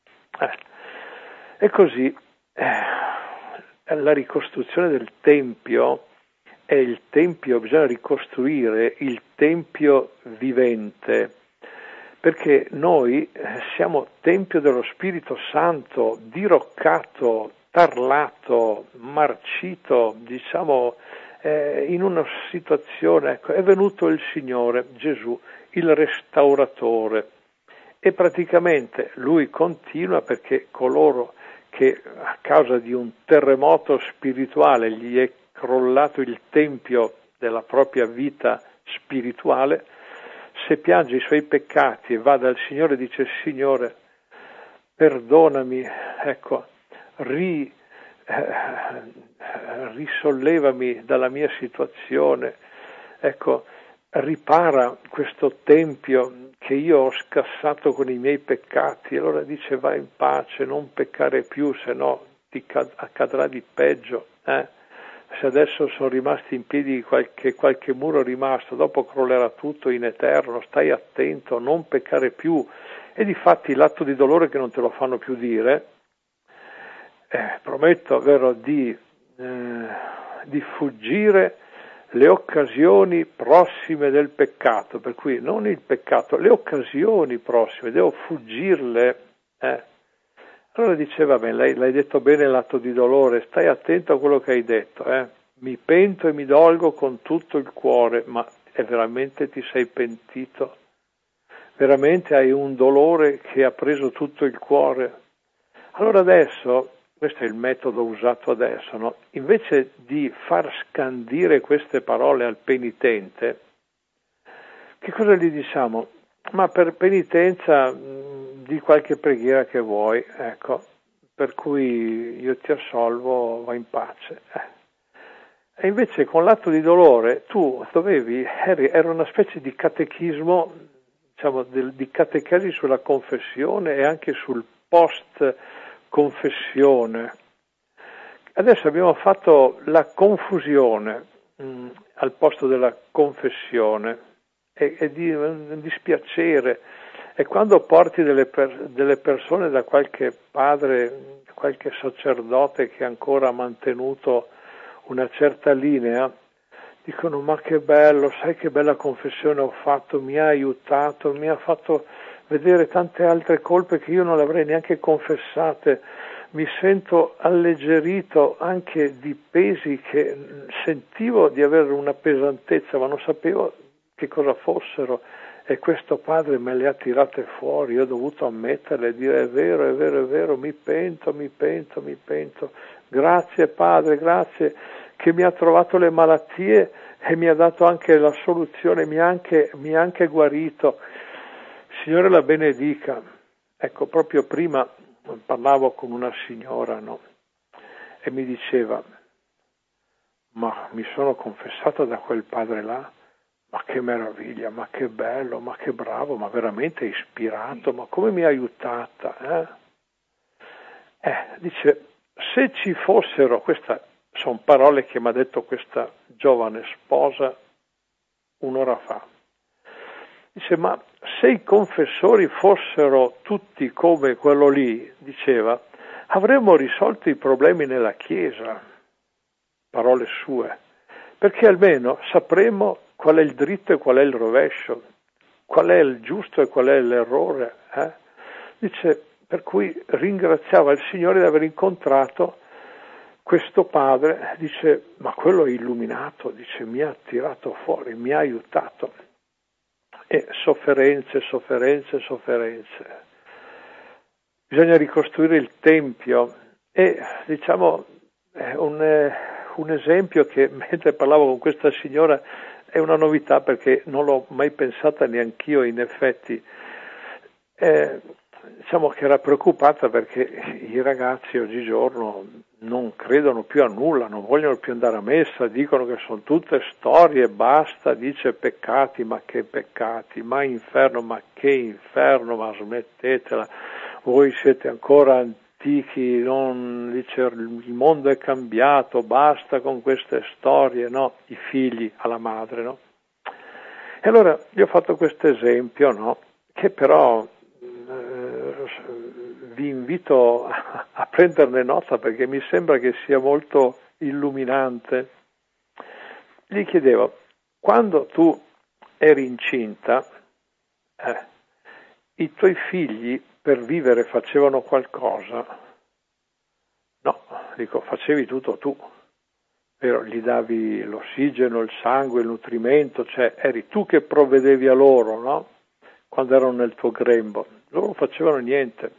E così la ricostruzione del Tempio è il Tempio, bisogna ricostruire il Tempio vivente, perché noi siamo Tempio dello Spirito Santo, diroccato, tarlato, marcito, diciamo, in una situazione, ecco, è venuto il Signore Gesù, il restauratore, e praticamente lui continua perché coloro che a causa di un terremoto spirituale gli è crollato il tempio della propria vita spirituale, se piange i suoi peccati e va dal Signore e dice Signore perdonami, ecco, risollevami dalla mia situazione, ecco, ripara questo tempio che io ho scassato con i miei peccati, allora dice vai in pace, non peccare più, se no ti accadrà di peggio, Se adesso sono rimasti in piedi qualche muro rimasto, dopo crollerà tutto in eterno, stai attento, non peccare più. E difatti l'atto di dolore che non te lo fanno più dire, prometto, vero, di fuggire le occasioni prossime del peccato, per cui non il peccato, le occasioni prossime, devo fuggirle. Allora diceva, bene, l'hai detto bene l'atto di dolore, stai attento a quello che hai detto, mi pento e mi dolgo con tutto il cuore, ma veramente ti sei pentito? Veramente hai un dolore che ha preso tutto il cuore? Allora adesso questo è il metodo usato adesso, no? Invece di far scandire queste parole al penitente, che cosa gli diciamo? Ma per penitenza di qualche preghiera che vuoi, ecco, per cui io ti assolvo, vai in pace. E invece con l'atto di dolore tu era una specie di catechismo, diciamo, di catechesi sulla confessione e anche sul post confessione. Adesso abbiamo fatto la confusione al posto della confessione e di un dispiacere. E quando porti delle persone da qualche padre, qualche sacerdote che ancora ha mantenuto una certa linea, dicono: ma che bello, sai che bella confessione ho fatto, mi ha aiutato, mi ha fatto vedere tante altre colpe che io non le avrei neanche confessate, mi sento alleggerito anche di pesi che sentivo di avere una pesantezza ma non sapevo che cosa fossero, e questo padre me le ha tirate fuori, io ho dovuto ammetterle e dire: è vero, è vero, è vero, mi pento, grazie padre, grazie che mi ha trovato le malattie e mi ha dato anche la soluzione, mi ha anche guarito, Signore la benedica. Ecco, proprio prima parlavo con una signora, no? E mi diceva: ma mi sono confessata da quel padre là, ma che meraviglia, ma che bello, ma che bravo, ma veramente ispirato, ma come mi ha aiutata, dice, se ci fossero, queste sono parole che mi ha detto questa giovane sposa un'ora fa, dice, ma se i confessori fossero tutti come quello lì, diceva, avremmo risolto i problemi nella Chiesa, parole sue, perché almeno sapremo qual è il dritto e qual è il rovescio, qual è il giusto e qual è l'errore. Dice, per cui ringraziava il Signore di aver incontrato questo padre, dice, ma quello è illuminato, dice, mi ha tirato fuori, mi ha aiutato. E sofferenze. Bisogna ricostruire il Tempio e, diciamo, un esempio che mentre parlavo con questa signora è una novità perché non l'ho mai pensata neanch'io in effetti. Diciamo che era preoccupata perché i ragazzi oggigiorno non credono più a nulla, non vogliono più andare a messa, dicono che sono tutte storie, basta, dice peccati, ma che peccati, ma inferno, ma che inferno, ma smettetela, voi siete ancora antichi, dice il mondo è cambiato, basta con queste storie, no? I figli alla madre, no? E allora gli ho fatto questo esempio, no? Che però vi invito a prenderne nota perché mi sembra che sia molto illuminante. Gli chiedevo, quando tu eri incinta, i tuoi figli per vivere facevano qualcosa? No, dico, facevi tutto tu, vero? Gli davi l'ossigeno, il sangue, il nutrimento, cioè eri tu che provvedevi a loro, no? Quando erano nel tuo grembo, loro non facevano niente.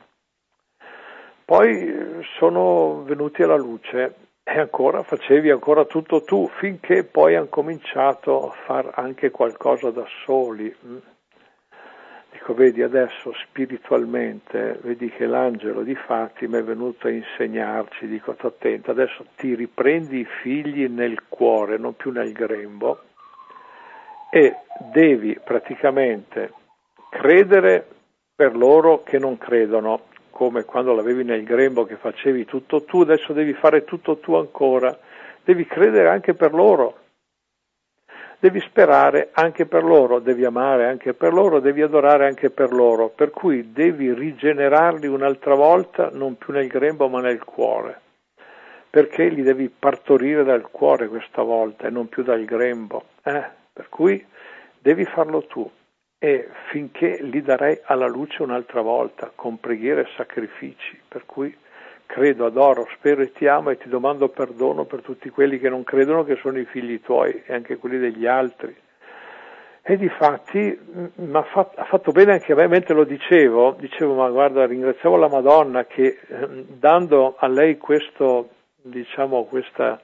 Poi sono venuti alla luce e ancora facevi ancora tutto tu, finché poi hanno cominciato a far anche qualcosa da soli. Dico, vedi, adesso spiritualmente, vedi che l'angelo di Fatima è venuto a insegnarci, dico, attento, adesso ti riprendi i figli nel cuore, non più nel grembo, e devi praticamente credere per loro che non credono, come quando l'avevi nel grembo che facevi tutto tu, adesso devi fare tutto tu ancora, devi credere anche per loro, devi sperare anche per loro, devi amare anche per loro, devi adorare anche per loro, per cui devi rigenerarli un'altra volta, non più nel grembo ma nel cuore, perché li devi partorire dal cuore questa volta e non più dal grembo, per cui devi farlo tu. E finché li darei alla luce un'altra volta, con preghiere e sacrifici, per cui credo, adoro, spero e ti amo e ti domando perdono per tutti quelli che non credono che sono i figli tuoi e anche quelli degli altri. E difatti ha fatto bene anche a me, mentre lo dicevo, ma guarda, ringraziavo la Madonna che dando a lei questo, questa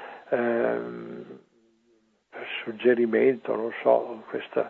suggerimento, non so,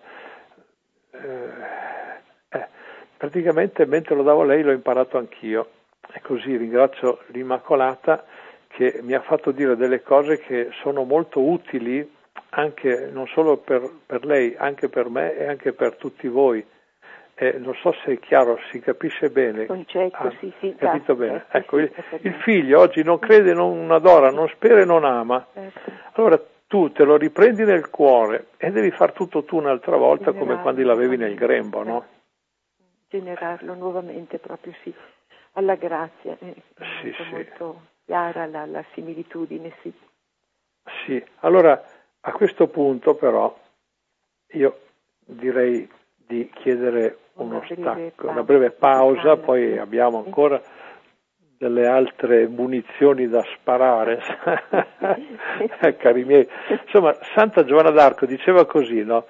praticamente mentre lo davo a lei l'ho imparato anch'io, e così ringrazio l'Immacolata che mi ha fatto dire delle cose che sono molto utili anche non solo per lei, anche per me e anche per tutti voi. Non so se è chiaro, si capisce bene. Concetto, sì, capito bene. Ecco, il figlio oggi non crede, non adora, non spera e non ama. Allora tu te lo riprendi nel cuore e devi far tutto tu un'altra volta, come quando l'avevi nel grembo, no? Generarlo nuovamente, proprio sì, alla grazia. Sì. Molto chiara la similitudine, sì. Sì, allora a questo punto però io direi di chiedere una breve pausa, poi abbiamo ancora delle altre munizioni da sparare, cari miei. Insomma, Santa Giovanna d'Arco diceva così, no?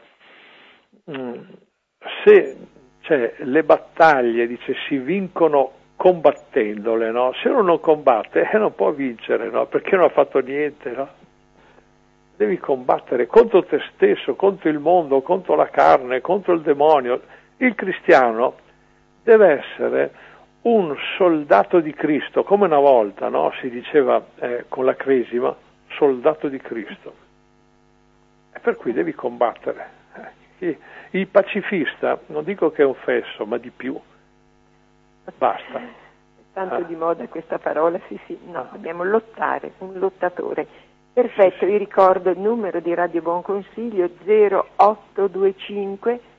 Se le battaglie, dice, si vincono combattendole, no? Se uno non combatte non può vincere, no? Perché non ha fatto niente, no? Devi combattere contro te stesso, contro il mondo, contro la carne, contro il demonio. Il cristiano deve essere un soldato di Cristo, come una volta, no? Si diceva con la Cresima, soldato di Cristo. E per cui devi combattere. Il pacifista, non dico che è un fesso, ma di più. Basta. Tanto di moda questa parola, sì, no, dobbiamo lottare, un lottatore. Perfetto, vi ricordo il numero di Radio Buon Consiglio 0825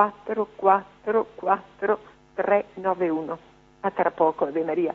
444 391. A tra poco, Ave Maria.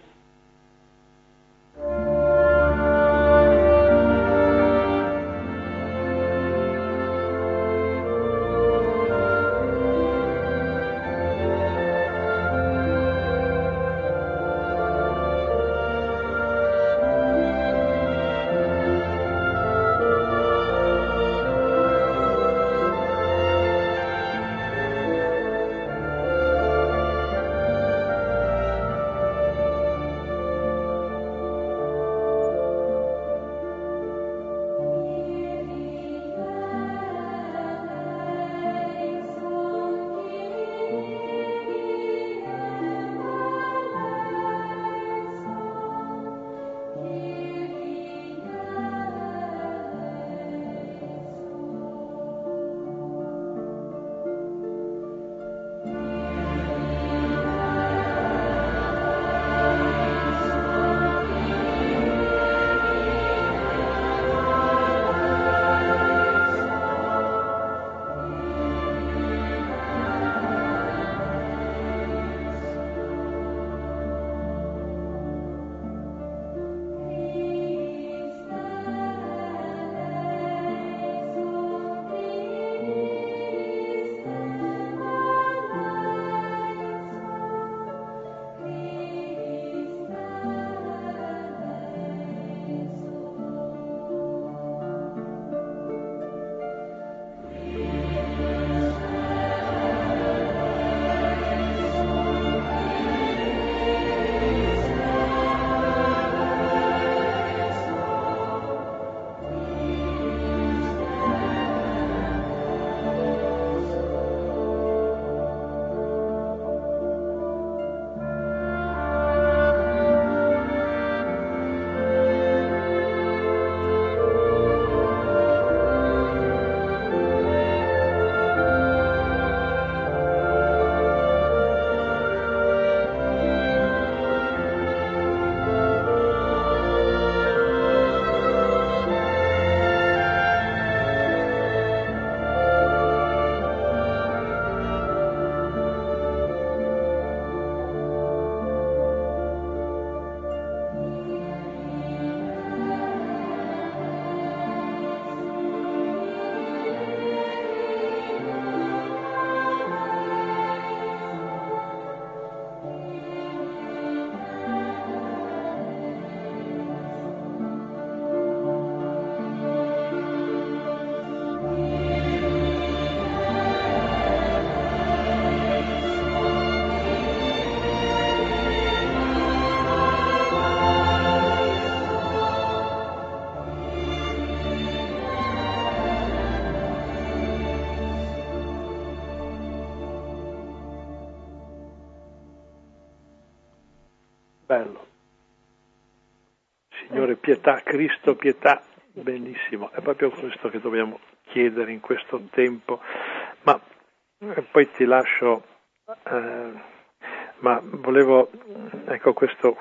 bello. Signore, pietà, Cristo, pietà, benissimo. È proprio questo che dobbiamo chiedere in questo tempo. Ma poi ti lascio, ma volevo, ecco questo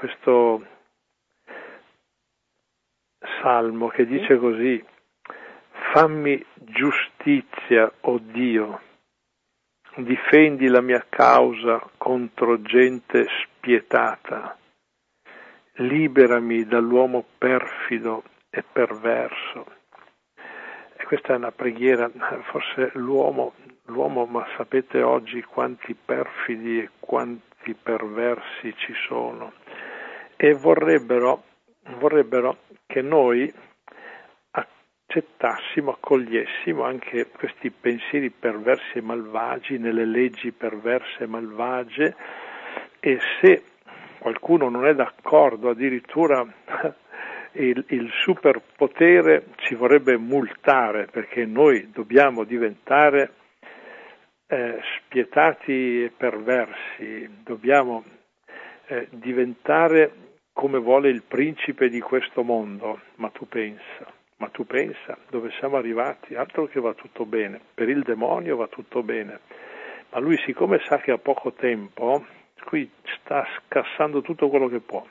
salmo che dice così: fammi giustizia, o Dio, difendi la mia causa contro gente spietata, liberami dall'uomo perfido e perverso. E questa è una preghiera, forse l'uomo, ma sapete oggi quanti perfidi e quanti perversi ci sono, e vorrebbero che noi accettassimo, accogliessimo anche questi pensieri perversi e malvagi, nelle leggi perverse e malvagie, e se qualcuno non è d'accordo, addirittura il superpotere ci vorrebbe multare, perché noi dobbiamo diventare spietati e perversi, dobbiamo diventare come vuole il principe di questo mondo. Ma tu pensa dove siamo arrivati, altro che va tutto bene, per il demonio va tutto bene, ma lui, siccome sa che ha poco tempo, qui sta scassando tutto quello che può.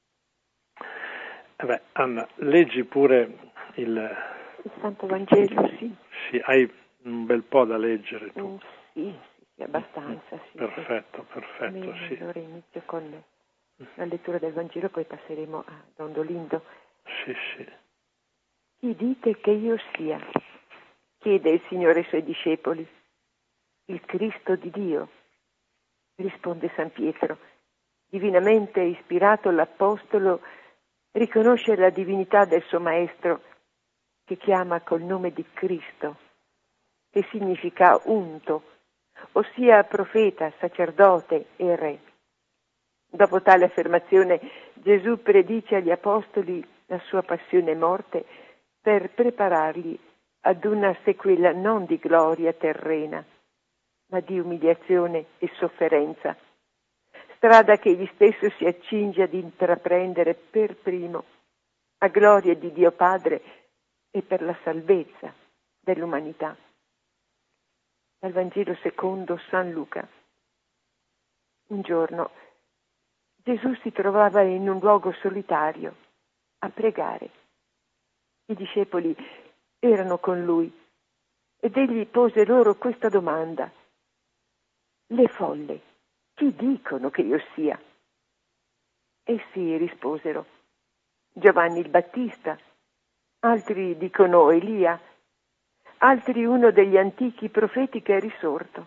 Anna, leggi pure il Santo Vangelo, sì. Sì, hai un bel po' da leggere tu. Sì, abbastanza. Sì, perfetto, bene, sì. Allora inizio con la lettura del Vangelo, poi passeremo a Don Dolindo. Sì. Chi dite che io sia? Chiede il Signore ai Suoi discepoli. Il Cristo di Dio, risponde San Pietro. Divinamente ispirato, l'Apostolo riconosce la divinità del suo Maestro, che chiama col nome di Cristo, che significa unto, ossia profeta, sacerdote e re. Dopo tale affermazione, Gesù predice agli Apostoli la sua passione e morte per prepararli ad una sequela non di gloria terrena, ma di umiliazione e sofferenza, strada che egli stesso si accinge ad intraprendere per primo, a gloria di Dio Padre e per la salvezza dell'umanità. Dal Vangelo secondo San Luca. Un giorno Gesù si trovava in un luogo solitario a pregare. I discepoli erano con lui ed egli pose loro questa domanda: le folle, chi dicono che io sia? Essi risposero: Giovanni il Battista, altri dicono Elia, altri uno degli antichi profeti che è risorto.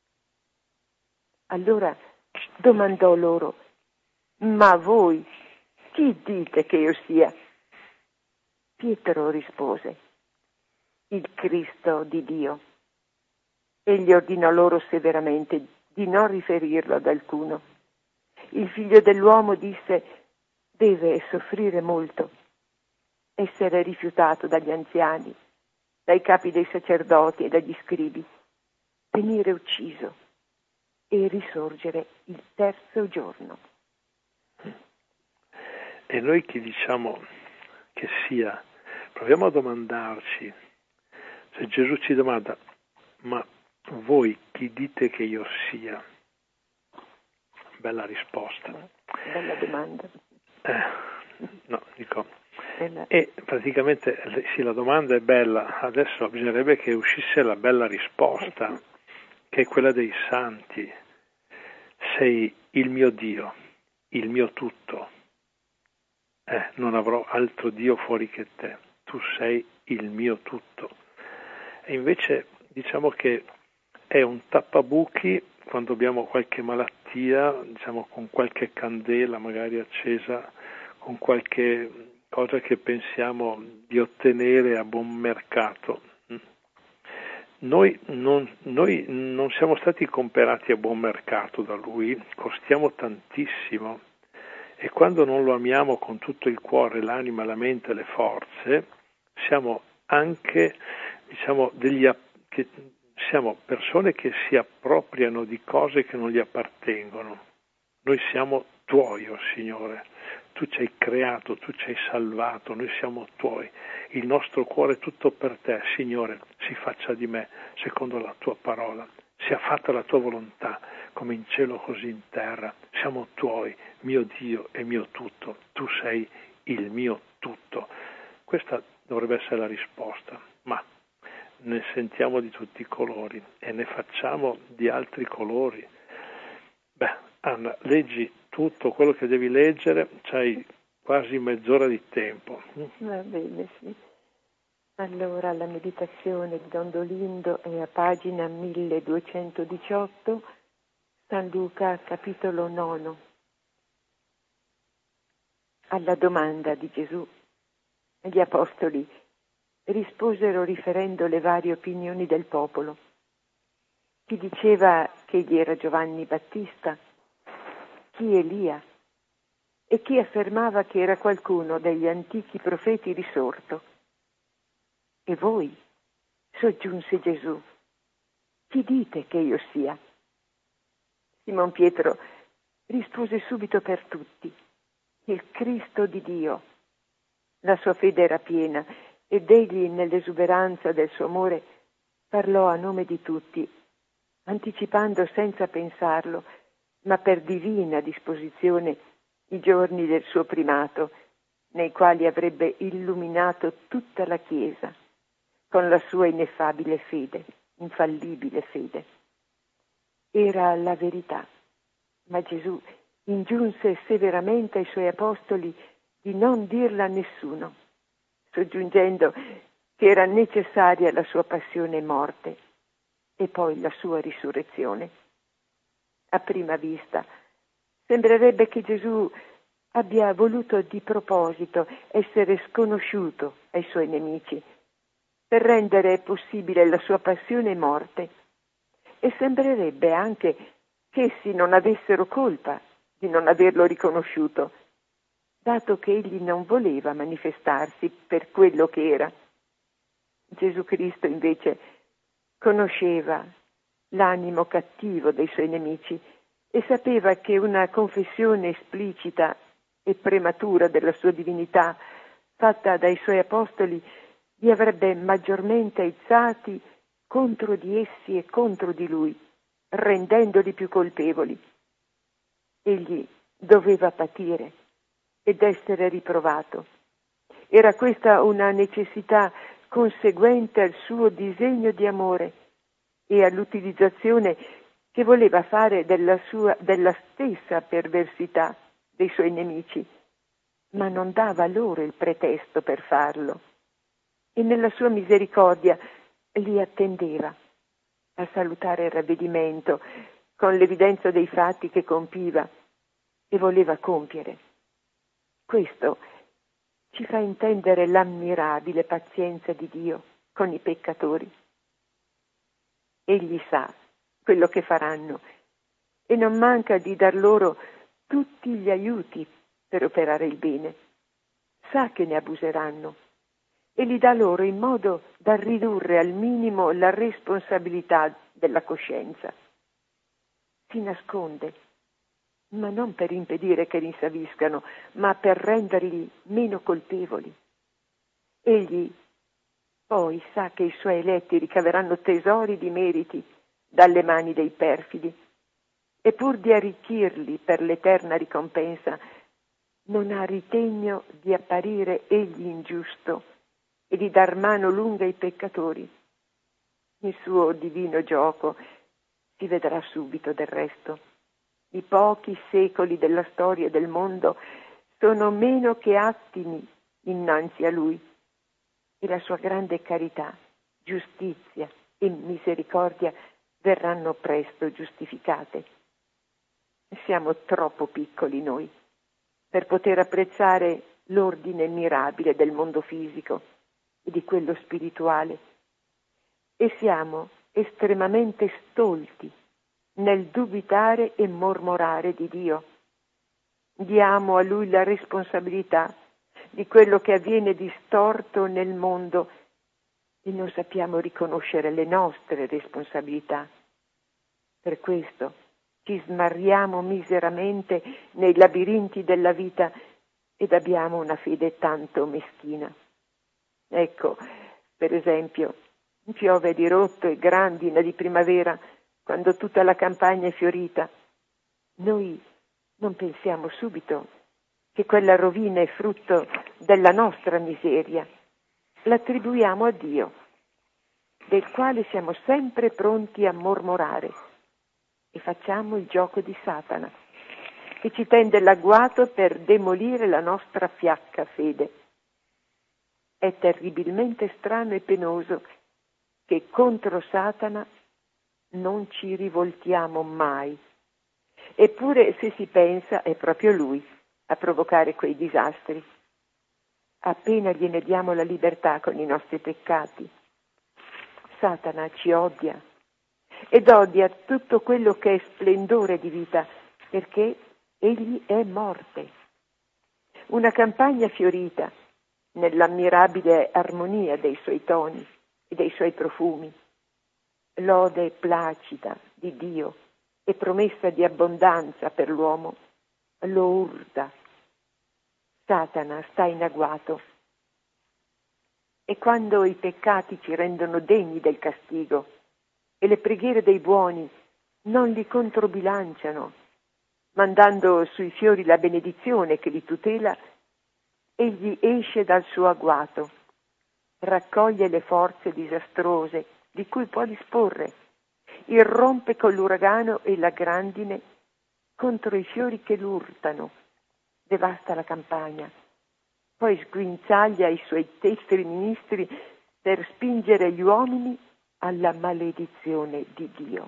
Allora domandò loro: ma voi chi dite che io sia? Pietro rispose: il Cristo di Dio. Egli ordinò loro severamente di non riferirlo ad alcuno. Il Figlio dell'uomo, disse, deve soffrire molto, essere rifiutato dagli anziani, dai capi dei sacerdoti e dagli scribi, venire ucciso e risorgere il terzo giorno. E noi chi diciamo che sia? Proviamo a domandarci, se Gesù ci domanda: ma voi chi dite che io sia? Bella risposta. Bella domanda. No, dico. E praticamente sì, la domanda è bella, adesso bisognerebbe che uscisse la bella risposta, che è quella dei santi. Sei il mio Dio, il mio tutto. Non avrò altro Dio fuori che te. Tu sei il mio tutto. E invece diciamo che è un tappabuchi quando abbiamo qualche malattia, diciamo con qualche candela magari accesa, con qualche cosa che pensiamo di ottenere a buon mercato. Noi non siamo stati comperati a buon mercato da Lui, costiamo tantissimo, e quando non lo amiamo con tutto il cuore, l'anima, la mente, le forze, siamo anche, siamo persone che si appropriano di cose che non gli appartengono. Noi siamo tuoi, oh Signore. Tu ci hai creato, tu ci hai salvato, noi siamo tuoi. Il nostro cuore è tutto per te, Signore, si faccia di me secondo la tua parola. Sia fatta la tua volontà, come in cielo così in terra. Siamo tuoi, mio Dio e mio tutto. Tu sei il mio tutto. Questa dovrebbe essere la risposta, ma ne sentiamo di tutti i colori e ne facciamo di altri colori. Beh, Anna, leggi tutto quello che devi leggere, c'hai quasi mezz'ora di tempo. Va bene, sì. Allora, la meditazione di Don Dolindo è a pagina 1218, San Luca, capitolo 9. Alla domanda di Gesù, gli apostoli risposero riferendo le varie opinioni del popolo. Chi diceva che egli era Giovanni Battista, chi Elia, e chi affermava che era qualcuno degli antichi profeti risorto. E voi, soggiunse Gesù, chi dite che io sia? Simon Pietro rispose subito per tutti, il Cristo di Dio. La sua fede era piena ed egli, nell'esuberanza del suo amore, parlò a nome di tutti, anticipando senza pensarlo, ma per divina disposizione, i giorni del suo primato, nei quali avrebbe illuminato tutta la Chiesa con la sua ineffabile fede, infallibile fede. Era la verità, ma Gesù ingiunse severamente ai suoi apostoli di non dirla a nessuno, soggiungendo che era necessaria la sua passione e morte e poi la sua risurrezione. A prima vista sembrerebbe che Gesù abbia voluto di proposito essere sconosciuto ai suoi nemici per rendere possibile la sua passione e morte, e sembrerebbe anche che essi non avessero colpa di non averlo riconosciuto, dato che egli non voleva manifestarsi per quello che era. Gesù Cristo invece conosceva l'animo cattivo dei suoi nemici e sapeva che una confessione esplicita e prematura della sua divinità fatta dai suoi apostoli li avrebbe maggiormente aizzati contro di essi e contro di lui, rendendoli più colpevoli. Egli doveva patire ed essere riprovato. Era questa una necessità conseguente al suo disegno di amore e all'utilizzazione che voleva fare della stessa perversità dei suoi nemici, ma non dava loro il pretesto per farlo. E nella sua misericordia li attendeva a salutare il ravvedimento con l'evidenza dei fatti che compiva e voleva compiere. Questo ci fa intendere l'ammirabile pazienza di Dio con i peccatori. Egli sa quello che faranno e non manca di dar loro tutti gli aiuti per operare il bene. Sa che ne abuseranno e li dà loro in modo da ridurre al minimo la responsabilità della coscienza. Si nasconde, ma non per impedire che rinsaviscano, ma per renderli meno colpevoli. Egli poi sa che i suoi eletti ricaveranno tesori di meriti dalle mani dei perfidi, e pur di arricchirli per l'eterna ricompensa, non ha ritegno di apparire egli ingiusto e di dar mano lunga ai peccatori. Il suo divino gioco si vedrà subito del resto. I pochi secoli della storia del mondo sono meno che attimi innanzi a lui, e la sua grande carità, giustizia e misericordia verranno presto giustificate. Siamo troppo piccoli noi per poter apprezzare l'ordine mirabile del mondo fisico e di quello spirituale, e siamo estremamente stolti nel dubitare e mormorare di Dio. Diamo a Lui la responsabilità di quello che avviene distorto nel mondo e non sappiamo riconoscere le nostre responsabilità. Per questo ci smarriamo miseramente nei labirinti della vita ed abbiamo una fede tanto meschina. Ecco, per esempio, piove di rotto e grandina di primavera quando tutta la campagna è fiorita. Noi non pensiamo subito che quella rovina è frutto della nostra miseria. L'attribuiamo a Dio, del quale siamo sempre pronti a mormorare, e facciamo il gioco di Satana, che ci tende l'agguato per demolire la nostra fiacca fede. È terribilmente strano e penoso che contro Satana non ci rivoltiamo mai. Eppure, se si pensa, è proprio lui a provocare quei disastri. Appena gliene diamo la libertà con i nostri peccati, Satana ci odia ed odia tutto quello che è splendore di vita, perché egli è morte. Una campagna fiorita nell'ammirabile armonia dei suoi toni e dei suoi profumi, lode placida di Dio e promessa di abbondanza per l'uomo, lo urta. Satana sta in agguato. E quando i peccati ci rendono degni del castigo e le preghiere dei buoni non li controbilanciano, mandando sui fiori la benedizione che li tutela, egli esce dal suo agguato, raccoglie le forze disastrose di cui può disporre, irrompe con l'uragano e la grandine contro i fiori che l'urtano, devasta la campagna, poi sguinzaglia i suoi testri ministri per spingere gli uomini alla maledizione di Dio.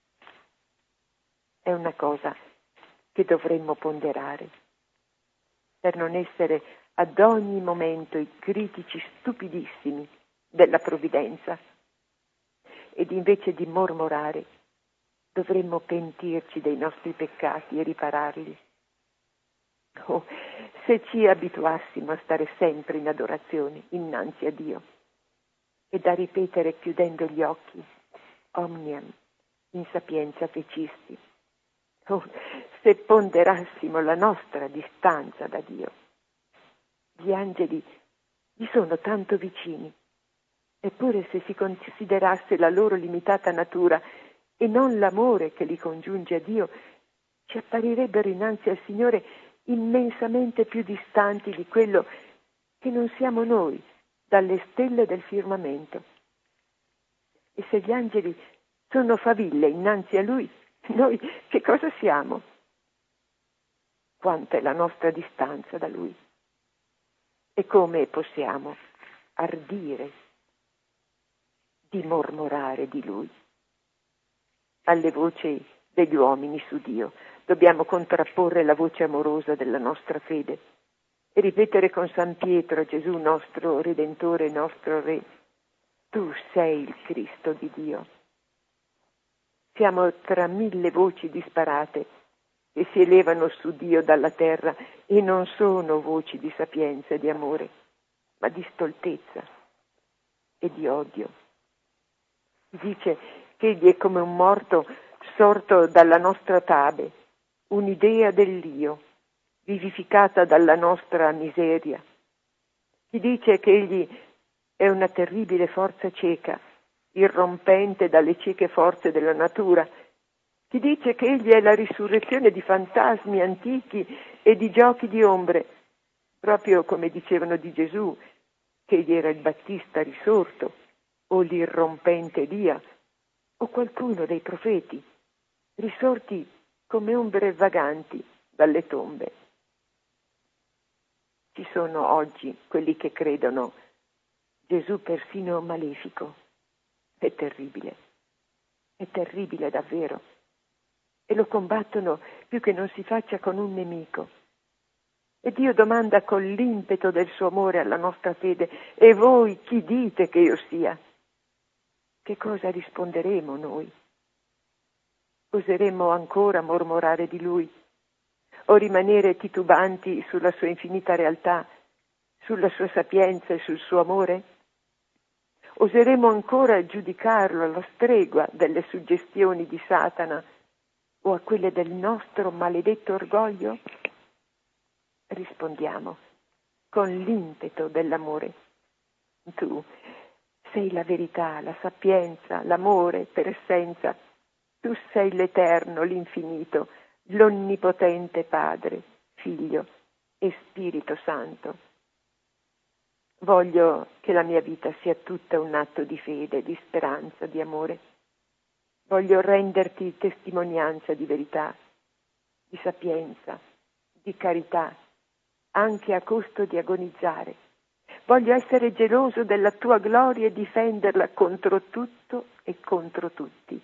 È una cosa che dovremmo ponderare, per non essere ad ogni momento i critici stupidissimi della provvidenza, ed invece di mormorare dovremmo pentirci dei nostri peccati e ripararli. Oh, se ci abituassimo a stare sempre in adorazione innanzi a Dio e a ripetere chiudendo gli occhi omniam in sapienza fecisti. Oh, se ponderassimo la nostra distanza da Dio. Gli angeli gli sono tanto vicini, eppure se si considerasse la loro limitata natura e non l'amore che li congiunge a Dio, ci apparirebbero innanzi al Signore immensamente più distanti di quello che non siamo noi dalle stelle del firmamento. E se gli angeli sono faville innanzi a Lui, noi che cosa siamo? Quanta è la nostra distanza da Lui? E come possiamo ardire di mormorare di Lui? Alle voci degli uomini su Dio dobbiamo contrapporre la voce amorosa della nostra fede e ripetere con San Pietro, Gesù nostro Redentore, nostro Re: tu sei il Cristo di Dio. Siamo tra 1000 voci disparate che si elevano su Dio dalla terra e non sono voci di sapienza e di amore, ma di stoltezza e di odio. Dice che egli è come un morto sorto dalla nostra tabe, un'idea dell'io, vivificata dalla nostra miseria. Chi dice che egli è una terribile forza cieca, irrompente dalle cieche forze della natura. Chi dice che egli è la risurrezione di fantasmi antichi e di giochi di ombre, proprio come dicevano di Gesù, che egli era il Battista risorto, o l'irrompente Elia, o qualcuno dei profeti, risorti come ombre vaganti dalle tombe. Ci sono oggi quelli che credono Gesù persino malefico. È terribile davvero, e lo combattono più che non si faccia con un nemico. E Dio domanda con l'impeto del suo amore alla nostra fede: e voi chi dite che io sia? Che cosa risponderemo noi? Oseremo ancora mormorare di Lui? O rimanere titubanti sulla sua infinita realtà, sulla sua sapienza e sul suo amore? Oseremo ancora giudicarlo alla stregua delle suggestioni di Satana o a quelle del nostro maledetto orgoglio? Rispondiamo con l'impeto dell'amore. Tu sei la verità, la sapienza, l'amore per essenza. Tu sei l'Eterno, l'infinito, l'Onnipotente Padre, Figlio e Spirito Santo. Voglio che la mia vita sia tutta un atto di fede, di speranza, di amore. Voglio renderti testimonianza di verità, di sapienza, di carità, anche a costo di agonizzare. Voglio essere geloso della tua gloria e difenderla contro tutto e contro tutti.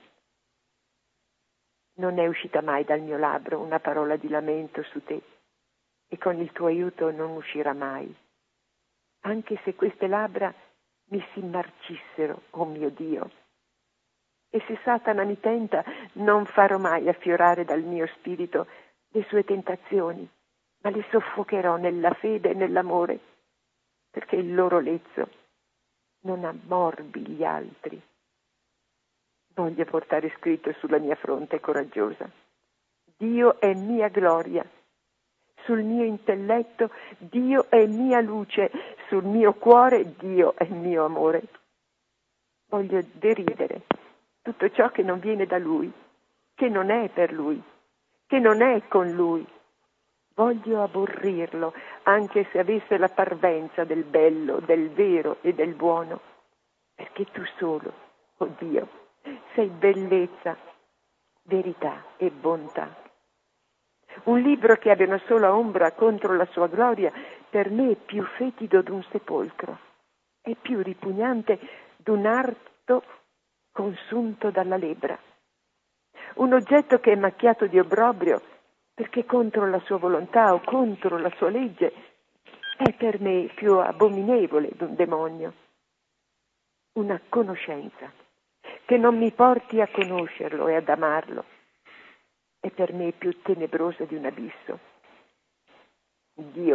Non è uscita mai dal mio labbro una parola di lamento su te e con il tuo aiuto non uscirà mai. Anche se queste labbra mi si marcissero, oh mio Dio. E se Satana mi tenta, non farò mai affiorare dal mio spirito le sue tentazioni, ma le soffocherò nella fede e nell'amore, perché il loro lezzo non ammorbi gli altri. Voglio portare scritto sulla mia fronte coraggiosa: Dio è mia gloria. Sul mio intelletto Dio è mia luce, sul mio cuore Dio è mio amore. Voglio deridere tutto ciò che non viene da Lui, che non è per Lui, che non è con Lui. Voglio aborrirlo, anche se avesse la parvenza del bello, del vero e del buono, perché tu solo, oh Dio, sei bellezza, verità e bontà. Un libro che abbia una sola ombra contro la sua gloria per me è più fetido d'un sepolcro, è più ripugnante d'un arto consunto dalla lebbra. Un oggetto che è macchiato di obbrobrio perché contro la sua volontà o contro la sua legge è per me più abominevole d'un demonio. Una conoscenza che non mi porti a conoscerlo e ad amarlo è per me più tenebrosa di un abisso. Dio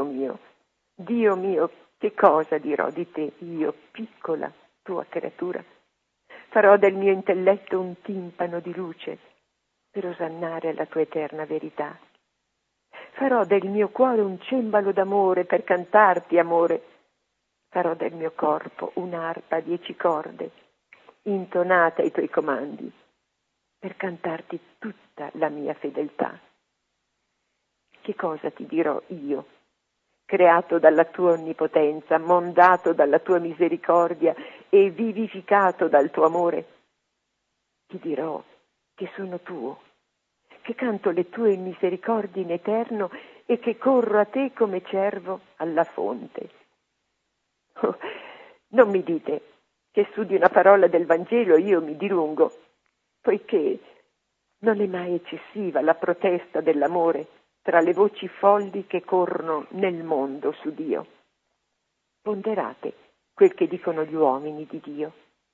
mio, che cosa dirò di te, io, piccola tua creatura? Farò del mio intelletto un timpano di luce per osannare la tua eterna verità. Farò del mio cuore un cembalo d'amore per cantarti, amore. Farò del mio corpo un'arpa a 10 corde, intonata ai tuoi comandi, per cantarti tutta la mia fedeltà. Che cosa ti dirò io, creato dalla tua onnipotenza, mondato dalla tua misericordia e vivificato dal tuo amore? Ti dirò che sono tuo, che canto le tue misericordie in eterno e che corro a te come cervo alla fonte. Oh, non mi dite che su di una parola del Vangelo io mi dilungo, poiché non è mai eccessiva la protesta dell'amore tra le voci folli che corrono nel mondo su Dio. Ponderate quel che dicono gli uomini di Dio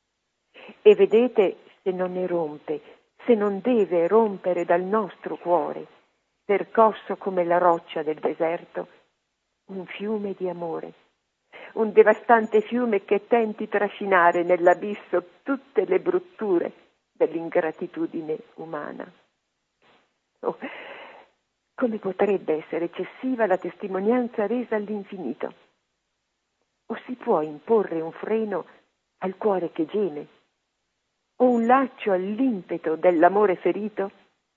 e vedete se non ne rompe, se non deve rompere dal nostro cuore, percosso come la roccia del deserto, un fiume di amore, un devastante fiume che tenti trascinare nell'abisso tutte le brutture dell'ingratitudine umana. Oh, come potrebbe essere eccessiva la testimonianza resa all'infinito? O si può imporre un freno al cuore che geme? O un laccio all'impeto dell'amore ferito?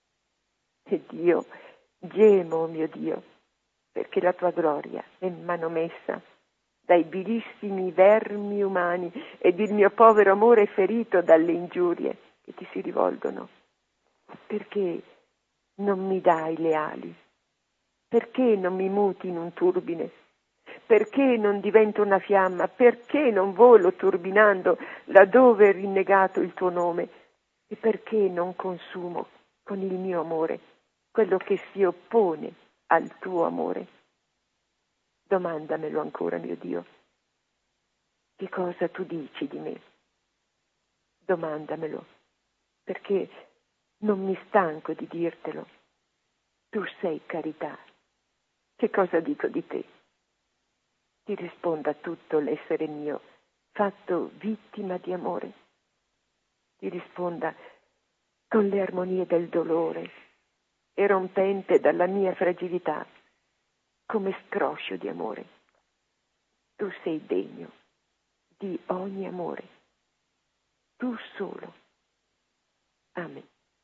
E Dio, gemo, mio Dio, perché la tua gloria è manomessa dai vilissimi vermi umani ed il mio povero amore ferito dalle ingiurie che ti si rivolgono. Perché non mi dai le ali? Perché non mi muti in un turbine? Perché non divento una fiamma? Perché non volo turbinando laddove è rinnegato il tuo nome? E perché non consumo con il mio amore quello che si oppone al tuo amore? Domandamelo ancora, mio Dio. Che cosa tu dici di me? Domandamelo, perché non mi stanco di dirtelo. Tu sei carità. Che cosa dico di te? Ti risponda tutto l'essere mio, fatto vittima di amore. Ti risponda con le armonie del dolore, e rompente dalla mia fragilità, come scroscio di amore. Tu sei degno di ogni amore, tu solo. Amen.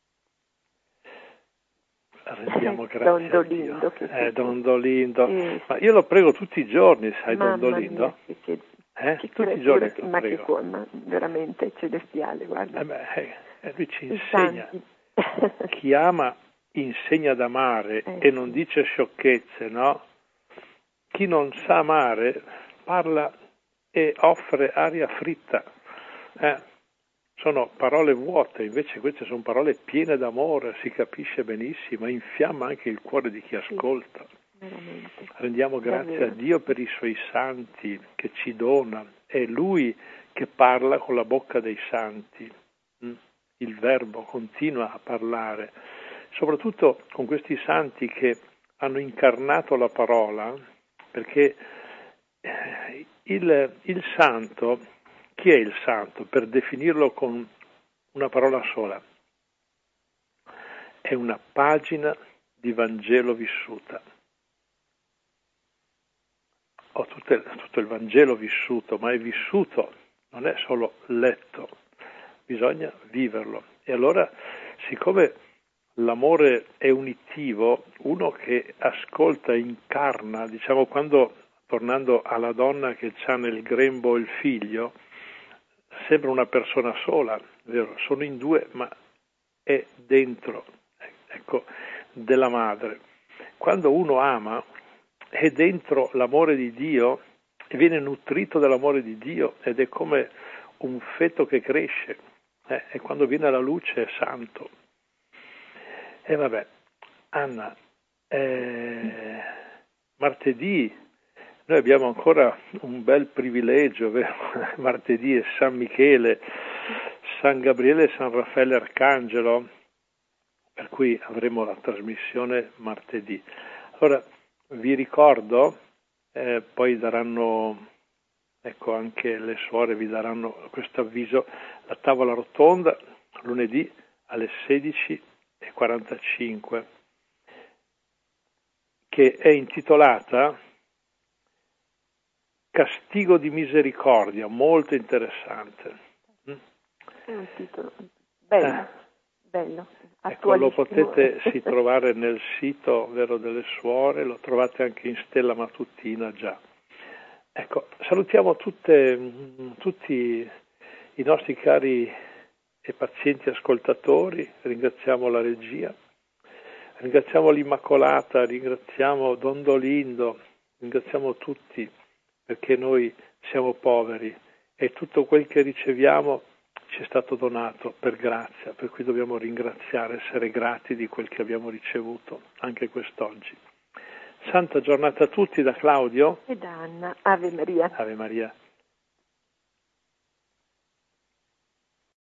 Rendiamo grazie Don a Dolindo, Dio. che Don Dolindo. Ma io lo prego tutti i giorni, sai, Don Dolindo? Tutti i giorni lo prego. Ma veramente celestiale, guarda. Lui ci insegna. Chi ama insegna ad amare e non dice sciocchezze, no? Chi non sa amare parla e offre aria fritta. Sono parole vuote, invece queste sono parole piene d'amore, si capisce benissimo, e infiamma anche il cuore di chi ascolta. Veramente. Rendiamo grazie a Dio per i suoi santi che ci dona, è Lui che parla con la bocca dei santi, il Verbo continua a parlare, soprattutto con questi santi che hanno incarnato la parola, perché il santo, chi è il santo? Per definirlo con una parola sola, è una pagina di Vangelo vissuta. Ho tutto il Vangelo vissuto, ma è vissuto, non è solo letto, bisogna viverlo. E allora, siccome l'amore è unitivo, uno che ascolta incarna, diciamo, quando, tornando alla donna che ha nel grembo il figlio, sembra una persona sola, vero? Sono in due, ma è dentro, ecco, della madre. Quando uno ama, è dentro l'amore di Dio e viene nutrito dall'amore di Dio ed è come un feto che cresce e quando viene alla luce è santo. E vabbè, Anna, martedì noi abbiamo ancora un bel privilegio, vero? Martedì è San Michele, San Gabriele e San Raffaele Arcangelo, per cui avremo la trasmissione martedì. Allora, vi ricordo, poi daranno, ecco, anche le suore vi daranno questo avviso, la tavola rotonda lunedì alle 16:45, che è intitolata Castigo di misericordia, molto interessante. È un titolo bello. Ecco, lo potete trovare nel sito, vero, delle suore, lo trovate anche in Stella Mattutina già. Ecco, salutiamo tutti i nostri cari e pazienti ascoltatori, ringraziamo la regia, ringraziamo l'Immacolata, ringraziamo Don Dolindo, ringraziamo tutti perché noi siamo poveri e tutto quel che riceviamo ci è stato donato per grazia, per cui dobbiamo ringraziare, essere grati di quel che abbiamo ricevuto anche quest'oggi. Santa giornata a tutti da Claudio e da Anna. Ave Maria. Ave Maria.